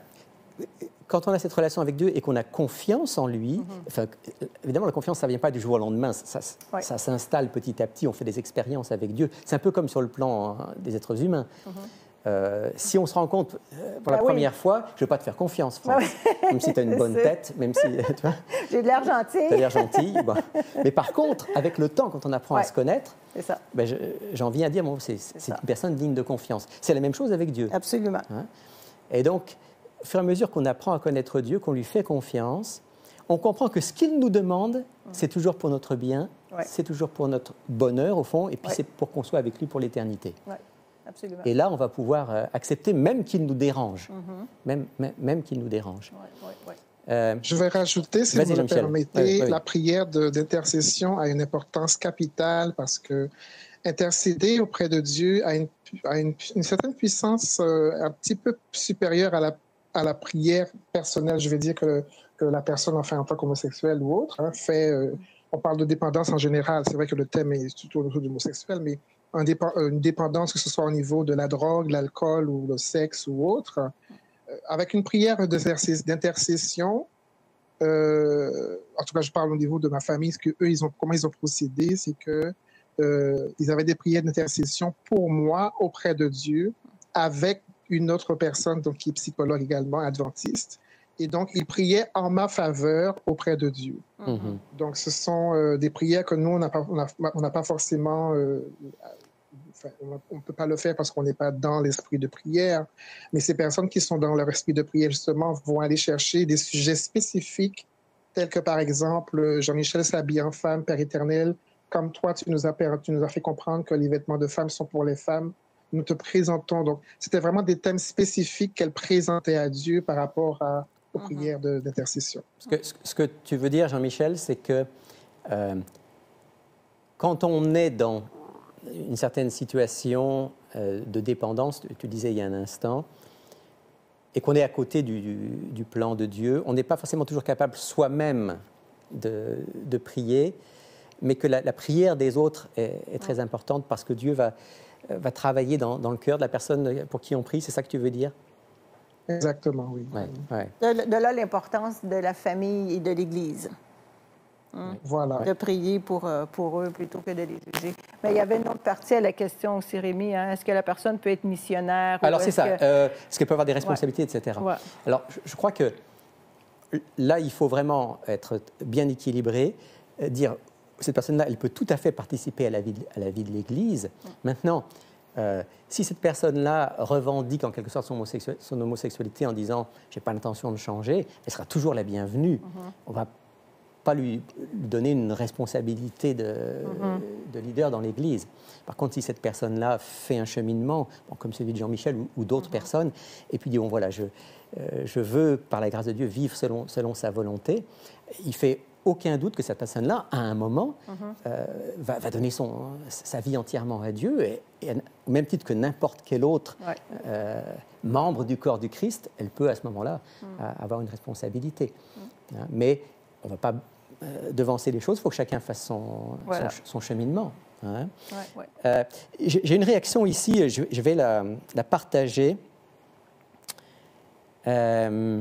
quand on a cette relation avec Dieu et qu'on a confiance en lui, mm-hmm. enfin, évidemment, la confiance, ça ne vient pas du jour au lendemain. Ça, ça, ouais. ça s'installe petit à petit. On fait des expériences avec Dieu. C'est un peu comme sur le plan hein, des êtres humains. Mm-hmm. Euh, si on se rend compte euh, pour la ben première oui. fois, je ne veux pas te faire confiance, France. Ben oui. Même si tu as une bonne tête, même si... Tu vois, j'ai de l'air gentil. Tu as l'air gentil. Bon. Mais par contre, avec le temps, quand on apprend ouais. à se connaître, c'est ça. Ben je, j'en viens à dire, bon, c'est, c'est, c'est une personne digne de confiance. C'est la même chose avec Dieu. Absolument. Hein? Et donc, au fur et à mesure qu'on apprend à connaître Dieu, qu'on lui fait confiance, on comprend que ce qu'il nous demande, mmh. c'est toujours pour notre bien, ouais. c'est toujours pour notre bonheur, au fond, et puis ouais. c'est pour qu'on soit avec lui pour l'éternité. Ouais. Absolument. Et là, on va pouvoir euh, accepter, même qu'il nous dérange. Mm-hmm. Même, même, même qu'il nous dérange. Ouais, ouais, ouais. Euh, Je vais rajouter, si vous me permettez, ouais, ouais, la prière de, d'intercession a une importance capitale parce que intercéder auprès de Dieu a une, a une, une certaine puissance euh, un petit peu supérieure à la, à la prière personnelle, je vais dire, que, que la personne, enfin, en tant qu'homosexuel ou autre, hein, fait. Euh, on parle de dépendance en général, c'est vrai que le thème est plutôt autour de l'homosexuel, mais un dépa une dépendance, que ce soit au niveau de la drogue, l'alcool ou le sexe ou autre, euh, avec une prière d'intercession. Euh, en tout cas, je parle au niveau de ma famille, ce que eux, ils ont, comment ils ont procédé, c'est que euh, ils avaient des prières d'intercession pour moi auprès de Dieu, avec une autre personne, donc qui est psychologue également, adventiste, et donc ils priaient en ma faveur auprès de Dieu. Mm-hmm. Donc, ce sont euh, des prières que nous, on n'a pas, on n'a pas forcément. Euh, Enfin, on ne peut pas le faire parce qu'on n'est pas dans l'esprit de prière, mais ces personnes qui sont dans leur esprit de prière, justement, vont aller chercher des sujets spécifiques, tels que, par exemple, Jean-Michel s'habille en femme, Père éternel, comme toi, tu nous, as, tu nous as fait comprendre que les vêtements de femme sont pour les femmes. Nous te présentons. Donc, c'était vraiment des thèmes spécifiques qu'elle présentait à Dieu par rapport à, aux mm-hmm. prières d'intercession. Ce que, ce que tu veux dire, Jean-Michel, c'est que euh, quand on est dans une certaine situation euh, de dépendance, tu disais il y a un instant, et qu'on est à côté du, du, du plan de Dieu, on n'est pas forcément toujours capable soi-même de, de prier, mais que la, la prière des autres est, est très importante parce que Dieu va, va travailler dans, dans le cœur de la personne pour qui on prie. C'est ça que tu veux dire? Exactement, oui. Ouais, ouais. De, de là l'importance de la famille et de l'Église. Hum. Voilà. De prier pour, pour eux plutôt que de les juger. Mais il y avait une autre partie à la question aussi, Rémi. Hein? Est-ce que la personne peut être missionnaire? Alors, c'est ça. Que... Euh, est-ce qu'elle peut avoir des responsabilités, ouais. et cetera. Ouais. Alors, je, je crois que là, il faut vraiment être bien équilibré, euh, dire, cette personne-là, elle peut tout à fait participer à la vie de, à la vie de l'Église. Hum. Maintenant, euh, si cette personne-là revendique en quelque sorte son, homosexuel, son homosexualité en disant « j'ai pas l'intention de changer », elle sera toujours la bienvenue. Mm-hmm. On va pas lui donner une responsabilité de, mm-hmm. de leader dans l'Église. Par contre, si cette personne-là fait un cheminement, bon, comme celui de Jean-Michel ou, ou d'autres mm-hmm. personnes, et puis dit, bon, voilà, je, euh, je veux, par la grâce de Dieu, vivre selon, selon sa volonté, il fait aucun doute que cette personne-là, à un moment, mm-hmm. euh, va, va donner son, sa vie entièrement à Dieu, et, et au même titre que n'importe quel autre ouais. euh, membre du corps du Christ, elle peut, à ce moment-là, mm. avoir une responsabilité. Mm. Hein, mais on ne va pas euh, devancer les choses, il faut que chacun fasse son, voilà. son, son cheminement. Hein. Ouais, ouais. Euh, j'ai une réaction ici, je, je vais la, la partager. Euh,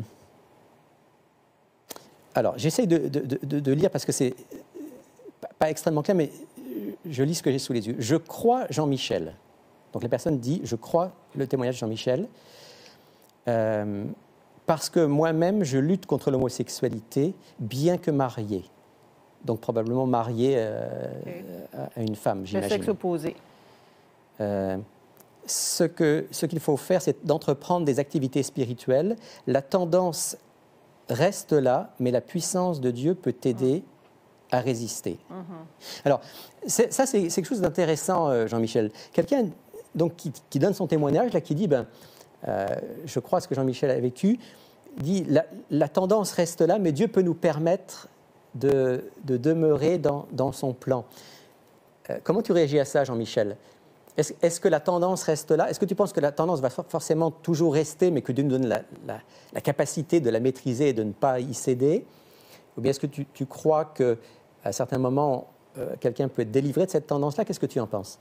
alors, j'essaie de, de, de, de lire parce que c'est pas, pas extrêmement clair, mais je lis ce que j'ai sous les yeux. Je crois Jean-Michel. Donc la personne dit, je crois le témoignage de Jean-Michel. Euh, Parce que moi-même, je lutte contre l'homosexualité, bien que mariée. Donc, probablement mariée euh, okay. à une femme, j'imagine. Le sexe opposé. Euh, ce que, ce qu'il faut faire, c'est d'entreprendre des activités spirituelles. La tendance reste là, mais la puissance de Dieu peut t'aider mmh. à résister. Mmh. Alors, ça, c'est quelque chose d'intéressant, Jean-Michel. Quelqu'un donc, qui, qui donne son témoignage, là, qui dit... Ben, Euh, je crois ce que Jean-Michel a vécu, dit la, la tendance reste là, mais Dieu peut nous permettre de, de demeurer dans, dans son plan. Euh, comment tu réagis à ça, Jean-Michel? Est-ce, est-ce que la tendance reste là? Est-ce que tu penses que la tendance va forcément toujours rester, mais que Dieu nous donne la, la, la capacité de la maîtriser et de ne pas y céder? Ou bien est-ce que tu, tu crois qu'à certains moments, euh, quelqu'un peut être délivré de cette tendance-là? Qu'est-ce que tu en penses?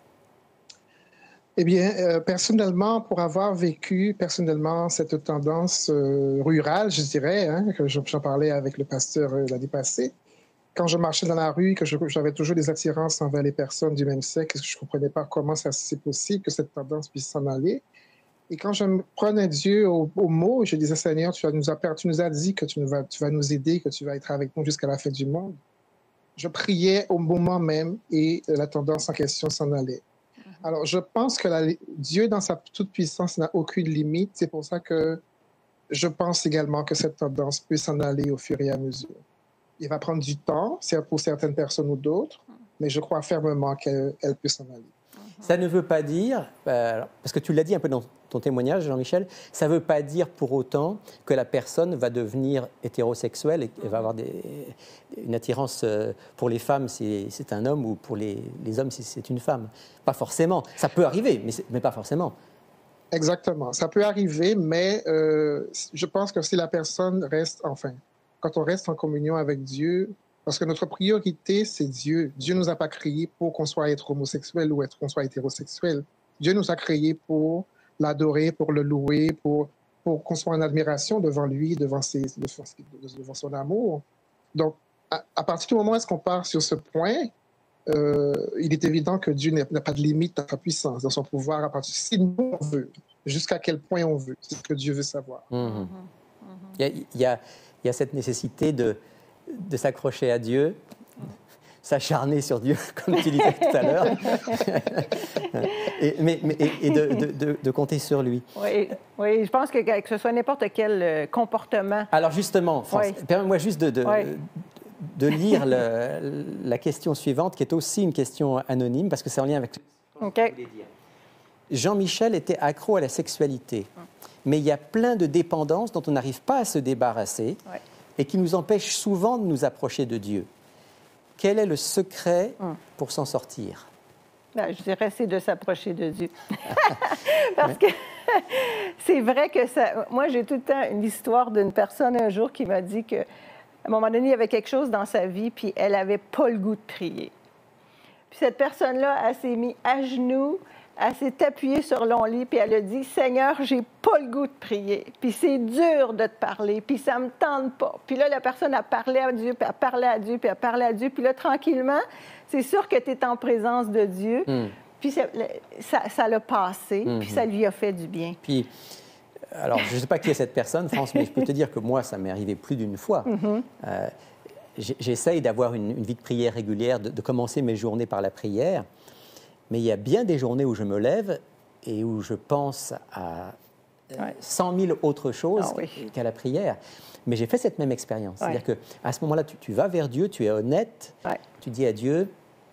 Eh bien, euh, personnellement, pour avoir vécu personnellement cette tendance euh, rurale, je dirais, hein, que j'en parlais avec le pasteur euh, l'année passée, quand je marchais dans la rue, que je, j'avais toujours des attirances envers les personnes du même sexe, que je ne comprenais pas comment ça, c'est possible que cette tendance puisse s'en aller. Et quand je me prenais Dieu au, au mot, je disais, Seigneur, tu, nous as, tu nous as dit que tu, nous vas, tu vas nous aider, que tu vas être avec nous jusqu'à la fin du monde. Je priais au moment même et la tendance en question s'en allait. Alors, je pense que la, Dieu, dans sa toute-puissance, n'a aucune limite. C'est pour ça que je pense également que cette tendance peut s'en aller au fur et à mesure. Il va prendre du temps, c'est pour certaines personnes ou d'autres, mais je crois fermement qu'elle elle peut s'en aller. Ça ne veut pas dire, euh, parce que tu l'as dit un peu dans ton témoignage, Jean-Michel, ça ne veut pas dire pour autant que la personne va devenir hétérosexuelle et, et va avoir des, une attirance pour les femmes si c'est un homme ou pour les, les hommes si c'est une femme. Pas forcément. Ça peut arriver, mais, mais pas forcément. Exactement. Ça peut arriver, mais euh, je pense que si la personne reste, enfin, quand on reste en communion avec Dieu, parce que notre priorité, c'est Dieu. Dieu ne nous a pas créés pour qu'on soit être homosexuel ou être, qu'on soit hétérosexuel. Dieu nous a créés pour l'adorer, pour le louer, pour, pour qu'on soit en admiration devant lui, devant, ses, devant son amour. Donc, à, à partir du moment où est-ce qu'on part sur ce point, Euh, il est évident que Dieu n'a pas de limite dans sa puissance, dans son pouvoir, à partir si nous on veut, jusqu'à quel point on veut, c'est ce que Dieu veut savoir. Mmh. Mmh. Il, y a, il, y a, il y a cette nécessité de, de s'accrocher à Dieu, s'acharner sur Dieu, comme tu disais tout à l'heure, et, mais, mais, et, et de, de, de, de compter sur lui. Oui, oui, je pense que, que ce soit n'importe quel comportement. Alors justement, France, oui. permets-moi juste de... de oui. de lire le, la question suivante, qui est aussi une question anonyme, parce que c'est en lien avec ce que okay. je voulais dire. Jean-Michel était accro à la sexualité, mm. mais il y a plein de dépendances dont on n'arrive pas à se débarrasser ouais. et qui nous empêchent souvent de nous approcher de Dieu. Quel est le secret mm. pour s'en sortir? Ben, je dirais c'est de s'approcher de Dieu. Parce que c'est vrai que ça... Moi, j'ai tout le temps une histoire d'une personne un jour qui m'a dit que à un moment donné, il y avait quelque chose dans sa vie, puis elle n'avait pas le goût de prier. Puis cette personne-là, elle s'est mise à genoux, elle s'est appuyée sur son lit, puis elle a dit « Seigneur, j'ai pas le goût de prier. Puis c'est dur de te parler, puis ça me tente pas. » Puis là, la personne a parlé à Dieu, puis elle parlait à Dieu, puis elle parlait à Dieu. Puis là, tranquillement, c'est sûr que tu es en présence de Dieu. Mm. Puis ça, ça l'a passé, mm-hmm. puis ça lui a fait du bien. Puis... Alors, je ne sais pas qui est cette personne, France, mais je peux te dire que moi, ça m'est arrivé plus d'une fois. Mm-hmm. Euh, j'essaye d'avoir une, une vie de prière régulière, de, de commencer mes journées par la prière, mais il y a bien des journées où je me lève et où je pense à ouais. cent mille autres choses ah, oui. qu'à la prière. Mais j'ai fait cette même expérience. Ouais. C'est-à-dire qu'à ce moment-là, tu, tu vas vers Dieu, tu es honnête, ouais. tu dis à Dieu...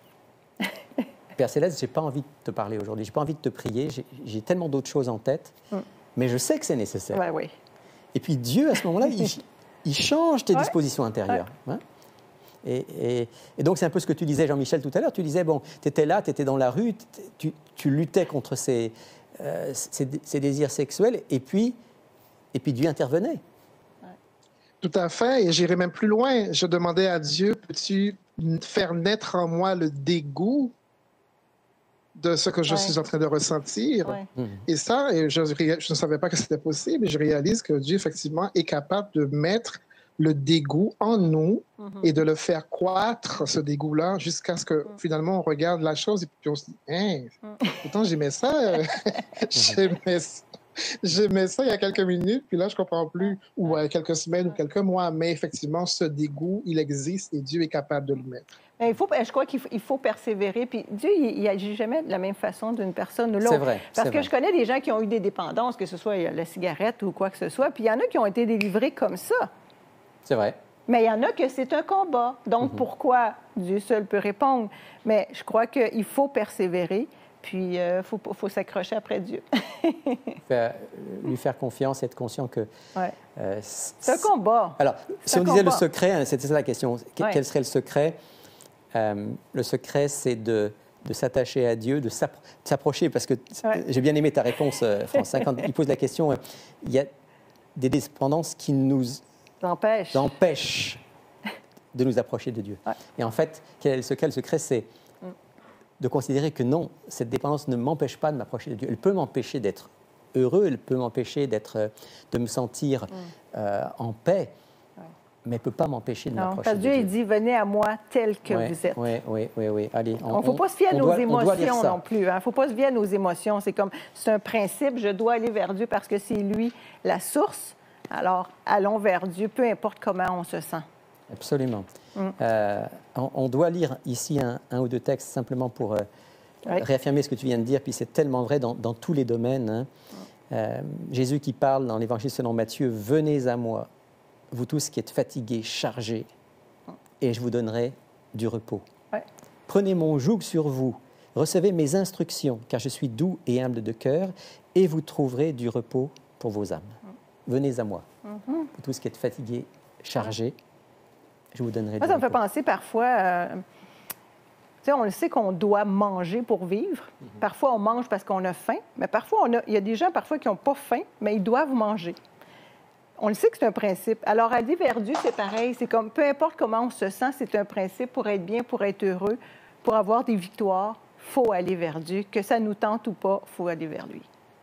Père Céleste, je n'ai pas envie de te parler aujourd'hui, je n'ai pas envie de te prier, j'ai tellement d'autres choses en tête. Mm. Mais je sais que c'est nécessaire. Ouais, oui. Et puis Dieu, à ce moment-là, il, il change tes ouais. dispositions intérieures. Ouais. Hein? Et, et, et donc, c'est un peu ce que tu disais, Jean-Michel, tout à l'heure. Tu disais, bon, tu étais là, tu étais dans la rue, tu, tu luttais contre ces, euh, ces, ces désirs sexuels, et puis, et puis Dieu intervenait. Ouais. Tout à fait, et j'irais même plus loin. Je demandais à Dieu, peux-tu faire naître en moi le dégoût de ce que je ouais. suis en train de ressentir. Ouais. Mmh. Et ça, je, je ne savais pas que c'était possible, et je réalise que Dieu, effectivement, est capable de mettre le dégoût en nous mmh. et de le faire croître, ce dégoût-là, jusqu'à ce que, mmh. finalement, on regarde la chose et puis on se dit « Hein, mmh. pourtant, j'aimais ça, j'aimais ça. J'aimais ça il y a quelques minutes, puis là, je ne comprends plus, ou euh, quelques semaines ou quelques mois, mais effectivement, ce dégoût, il existe et Dieu est capable de le mettre. » Il faut, je crois qu'il faut, il faut persévérer. Puis Dieu, il n'agit jamais de la même façon d'une personne ou l'autre. C'est vrai. Parce que vrai. je connais des gens qui ont eu des dépendances, que ce soit la cigarette ou quoi que ce soit, puis il y en a qui ont été délivrés comme ça. C'est vrai. Mais il y en a que c'est un combat. Donc, mm-hmm. pourquoi? Dieu seul peut répondre. Mais je crois qu'il faut persévérer, puis il euh, faut, faut s'accrocher après Dieu. faire, lui faire confiance, être conscient que... Ouais. Euh, c'est un combat. Alors, si on disait le secret, hein, c'était ça la question. Ouais. Quel serait le secret? Euh, le secret, c'est de, de s'attacher à Dieu, de s'approcher, parce que ouais. j'ai bien aimé ta réponse, euh, France. Quand il pose la question, euh, il y a des dépendances qui nous empêchent, empêchent de nous approcher de Dieu. Ouais. Et en fait, quel est le secret? Le secret, c'est mm. de considérer que non, cette dépendance ne m'empêche pas de m'approcher de Dieu. Elle peut m'empêcher d'être heureux, elle peut m'empêcher d'être, de me sentir mm. euh, en paix, mais ne peut pas m'empêcher de m'approcher de Dieu. Dieu, il dit, venez à moi tel que ouais, vous êtes. Oui, oui, oui, oui. Allez, on ne faut pas se fier à nos doit, émotions non plus. Il hein. ne faut pas se fier à nos émotions. C'est comme, c'est un principe, je dois aller vers Dieu parce que c'est lui la source. Alors, allons vers Dieu, peu importe comment on se sent. Absolument. Mm. Euh, on, on doit lire ici un, un ou deux textes simplement pour euh, oui. réaffirmer ce que tu viens de dire, puis c'est tellement vrai dans, dans tous les domaines. Hein. Mm. Euh, Jésus qui parle dans l'Évangile selon Matthieu, « Venez à moi, vous tous qui êtes fatigués, chargés, et je vous donnerai du repos. Ouais. Prenez mon joug sur vous Recevez mes instructions, car je suis doux et humble de cœur, et vous trouverez du repos pour vos âmes. Venez à moi, Mm-hmm. vous tous qui êtes fatigués, chargés, je vous donnerai Moi, du ça me fait repos. penser parfois, euh, tu sais, on le sait qu'on doit manger pour vivre. Mm-hmm. Parfois, on mange parce qu'on a faim, mais parfois, on a- il y a des gens parfois qui n'ont pas faim, mais ils doivent manger. On le sait que c'est un principe. Alors, à aller vers Dieu, c'est pareil. C'est comme, peu importe comment on se sent, c'est un principe pour être bien, pour être heureux, pour avoir des victoires, il faut aller vers Dieu. Que ça nous tente ou pas, il faut aller vers lui.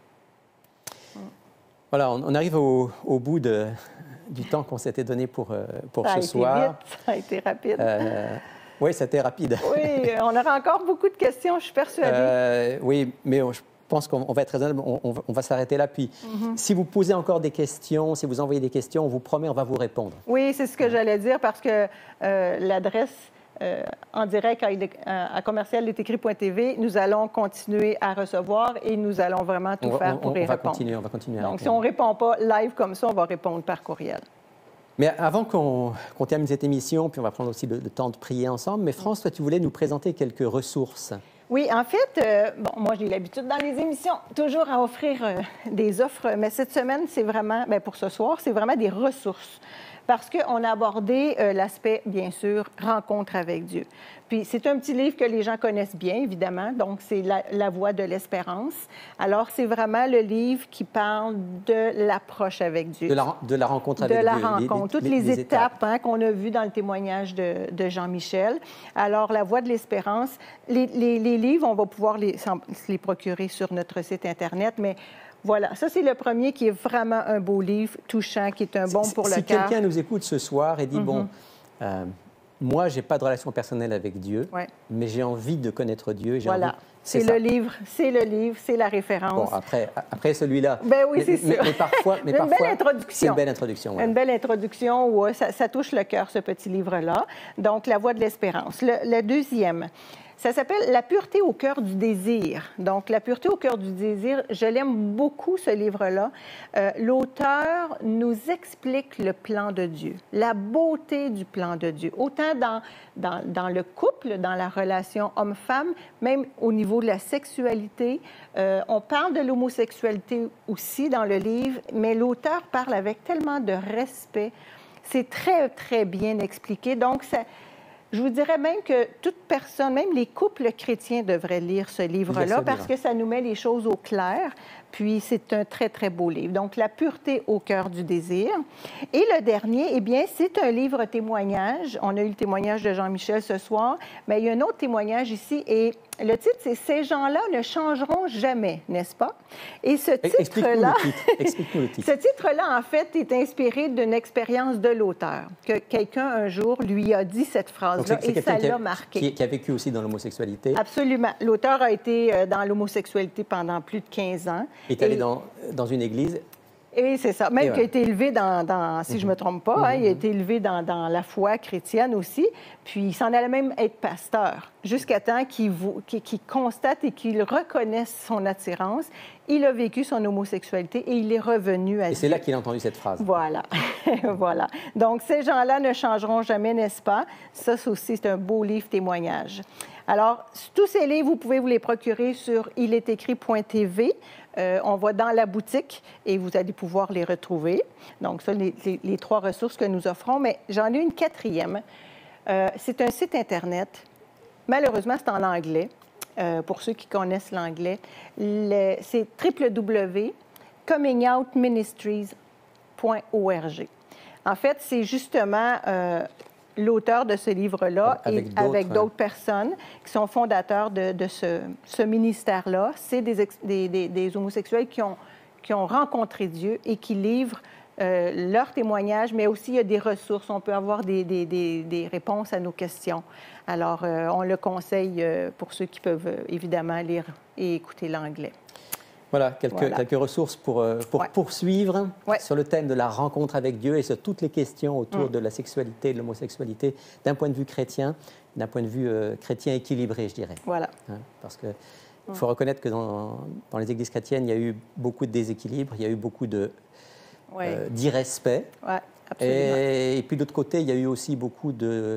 Voilà, on, on arrive au, au bout de, du temps qu'on s'était donné pour, euh, pour Ça a ce été soir. vite, ça a été rapide. Euh, oui, c'était rapide. Oui, on aura encore beaucoup de questions, je suis persuadée. Euh, oui, mais on- je pense qu'on on va être raisonnable, on, on va, on va s'arrêter là. Puis, Mm-hmm. si vous posez encore des questions, si vous envoyez des questions, on vous promet, on va vous répondre. Oui, c'est ce que j'allais dire parce que euh, l'adresse euh, en direct à, à, à commercial écrit point t v, nous allons continuer à recevoir et nous allons vraiment tout On va, faire on- pour on y va répondre. continuer, on va continuer à Donc, si répondre. on ne répond pas live comme ça, on va répondre par courriel. Mais avant qu'on qu'on termine cette émission, puis on va prendre aussi le, le temps de prier ensemble, mais France, toi, tu voulais nous présenter quelques ressources. Oui, en fait, euh, bon, moi, j'ai l'habitude dans les émissions toujours à offrir euh, des offres, mais cette semaine, c'est vraiment, bien, pour ce soir, c'est vraiment des ressources. Parce qu'on a abordé euh, l'aspect, bien sûr, rencontre avec Dieu. Puis, c'est un petit livre que les gens connaissent bien, évidemment. Donc, c'est la, la voie de l'espérance. Alors, c'est vraiment le livre qui parle de l'approche avec Dieu. De la, de la rencontre De avec la Dieu. les- rencontre, toutes les- les, les étapes, hein, qu'on a vues dans le témoignage de, de Jean-Michel. Alors, La Voie de l'espérance, les, les- les livres, on va pouvoir les, s'en- les procurer sur notre site Internet, mais voilà, ça, c'est le premier qui est vraiment un beau livre, touchant, qui est un bon Si- pour si le cœur. quelqu'un nous écoute ce soir et dit, Mm-hmm. bon, euh, moi, je n'ai pas de relation personnelle avec Dieu, Ouais. mais j'ai envie de connaître Dieu. j'ai Voilà, envie- c'est ça. le livre, c'est le livre, c'est la référence. Bon, après, après celui-là. Ben oui, mais- c'est mais, sûr. mais parfois, mais Une belle parfois, introduction. c'est une belle introduction. voilà. Une belle introduction où euh, ça, ça touche le cœur, ce petit livre-là. Donc, La Voie de l'espérance. Le, le deuxième, ça s'appelle La pureté au cœur du désir. Donc, La pureté au cœur du désir, je l'aime beaucoup, ce livre-là. Euh, L'auteur nous explique le plan de Dieu, la beauté du plan de Dieu, autant dans, dans, dans le couple, dans la relation homme-femme, même au niveau de la sexualité. Euh, on parle de l'homosexualité aussi dans le livre, mais l'auteur parle avec tellement de respect. C'est très, très bien expliqué. Donc, ça, je vous dirais même que toute personne, même les couples chrétiens devraient lire ce livre-là Lire ce parce livre. que ça nous met les choses au clair. Puis, c'est un très, très beau livre. Donc, La pureté au cœur du désir. Et le dernier, eh bien, c'est un livre témoignage. On a eu le témoignage de Jean-Michel ce soir, mais il y a un autre témoignage ici. Et le titre, c'est « Ces gens-là ne changeront jamais », n'est-ce pas? Et ce Explique-nous titre-là... le titre. Explique-nous le titre. Ce titre-là, en fait, est inspiré d'une expérience de l'auteur, que quelqu'un, un jour, lui a dit cette Donc, phrase-là c'est- c'est et ça quelqu'un qui a- l'a marqué. Qui, qui a vécu aussi dans l'homosexualité. Absolument. L'auteur a été euh, dans l'homosexualité pendant plus de quinze ans. Est allé Et- dans, dans une église. Et c'est ça. Et Même voilà. qui a été élevé dans, dans- si je ne me trompe pas, hein, il a été élevé dans, dans la foi chrétienne aussi. Puis il s'en allait même être pasteur, jusqu'à temps qu'il vo- qu'il- qu'il constate et qu'il reconnaisse son attirance. Il a vécu son homosexualité et il est revenu à Et c'est Dieu. là qu'il a entendu cette phrase. Voilà, voilà. Donc, ces gens-là ne changeront jamais, n'est-ce pas? Ça, c'est aussi, c'est un beau livre témoignage. Alors, tous ces livres, vous pouvez vous les procurer sur il est écrit point t v. Euh, on va dans la boutique et vous allez pouvoir les retrouver. Donc, ça, les, les- les trois ressources que nous offrons. Mais j'en ai une quatrième. Euh, c'est un site Internet. Malheureusement, c'est en anglais. Euh, pour ceux qui connaissent l'anglais, Le- c'est w w w point coming out ministries point org. En fait, c'est justement euh, l'auteur de ce livre-là Avec et d'autres, avec hein. d'autres personnes qui sont fondateurs de, de ce, ce ministère-là. C'est des, ex- des, des- des homosexuels qui ont, qui ont rencontré Dieu et qui livrent euh, leurs témoignages, mais aussi il y a des ressources. On peut avoir des, des- des- des réponses à nos questions. Alors, euh, on le conseille euh, pour ceux qui peuvent euh, évidemment lire et écouter l'anglais. Voilà, quelques, Voilà. quelques ressources pour, euh, pour Ouais. poursuivre Ouais. sur le thème de la rencontre avec Dieu et sur toutes les questions autour Mm. de la sexualité, de l'homosexualité, d'un point de vue chrétien, d'un point de vue euh, chrétien équilibré, je dirais. Voilà. Hein, parce qu'il faut reconnaître que dans, dans les églises chrétiennes, il y a eu beaucoup de déséquilibre, il y a eu beaucoup de, Oui, euh, d'irrespect. ouais, absolument. Et, et puis de l'autre côté, il y a eu aussi beaucoup de,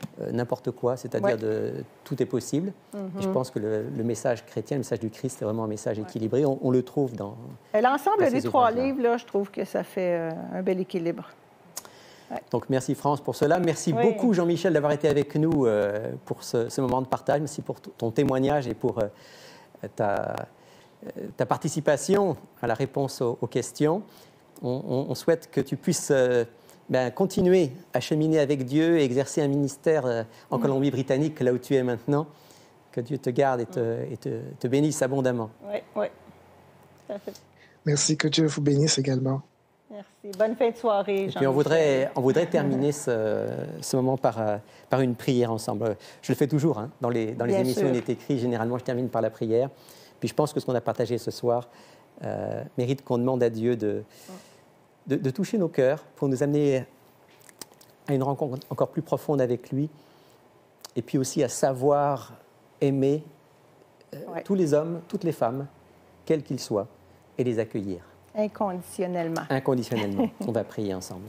euh, n'importe quoi, c'est-à-dire Ouais. de tout est possible. Mm-hmm. Et je pense que le, le message chrétien, le message du Christ, c'est vraiment un message équilibré. On, on le trouve dans... Et l'ensemble dans des ces trois ouvrages-là. livres, là, je trouve que ça fait euh, un bel équilibre. Donc, merci France pour cela. Merci Oui. beaucoup Jean-Michel d'avoir été avec nous euh, pour ce, ce moment de partage. Merci pour t- ton témoignage et pour euh, ta, euh, ta participation à la réponse aux, aux questions. On, on- on souhaite que tu puisses euh, ben, continuer à cheminer avec Dieu et exercer un ministère euh, en Colombie-Britannique, là où tu es maintenant. Que Dieu te garde et te, et te, te bénisse abondamment. Oui, oui. Tout à fait. Merci, que Dieu vous bénisse également. Merci. Bonne fin de soirée, Et puis on voudrait, on voudrait terminer ce, ce moment par, euh, par une prière ensemble. Je le fais toujours, hein, dans les, dans les Bien émissions sûr. où il est écrit, généralement je termine par la prière. Puis je pense que ce qu'on a partagé ce soir euh, mérite qu'on demande à Dieu de, de, de toucher nos cœurs pour nous amener à une rencontre encore plus profonde avec lui et puis aussi à savoir aimer euh, Ouais. tous les hommes, toutes les femmes, quels qu'ils soient, et les accueillir. Inconditionnellement. Inconditionnellement. On va prier ensemble.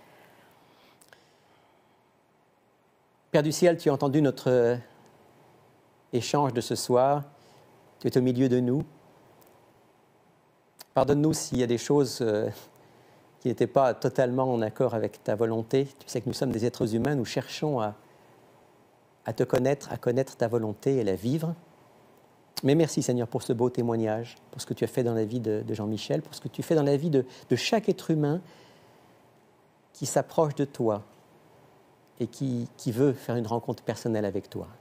Père du ciel, tu as entendu notre euh, échange de ce soir. Tu es au milieu de nous. Pardonne-nous s'il y a des choses euh, qui n'étaient pas totalement en accord avec ta volonté. Tu sais que nous sommes des êtres humains, nous cherchons à, à te connaître, à connaître ta volonté et la vivre. Mais merci Seigneur pour ce beau témoignage, pour ce que tu as fait dans la vie de, de Jean-Michel, pour ce que tu fais dans la vie de, de chaque être humain qui s'approche de toi et qui, qui veut faire une rencontre personnelle avec toi.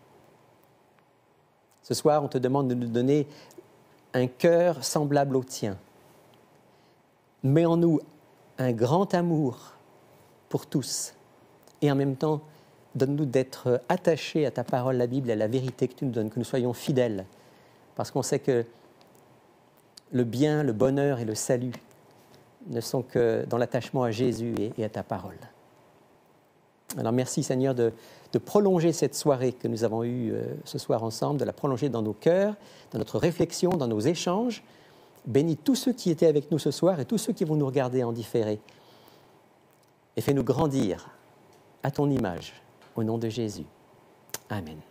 Ce soir, on te demande de nous donner un cœur semblable au tien. Mets en nous un grand amour pour tous et en même temps, donne-nous d'être attachés à ta parole, la Bible, et à la vérité que tu nous donnes, que nous soyons fidèles. Parce qu'on sait que le bien, le bonheur et le salut ne sont que dans l'attachement à Jésus et, et à ta parole. Alors merci Seigneur de, de prolonger cette soirée que nous avons eue euh, ce soir ensemble, de la prolonger dans nos cœurs, dans notre réflexion, dans nos échanges. Bénis tous ceux qui étaient avec nous ce soir et tous ceux qui vont nous regarder en différé. Et fais-nous grandir à ton image, au nom de Jésus. Amen.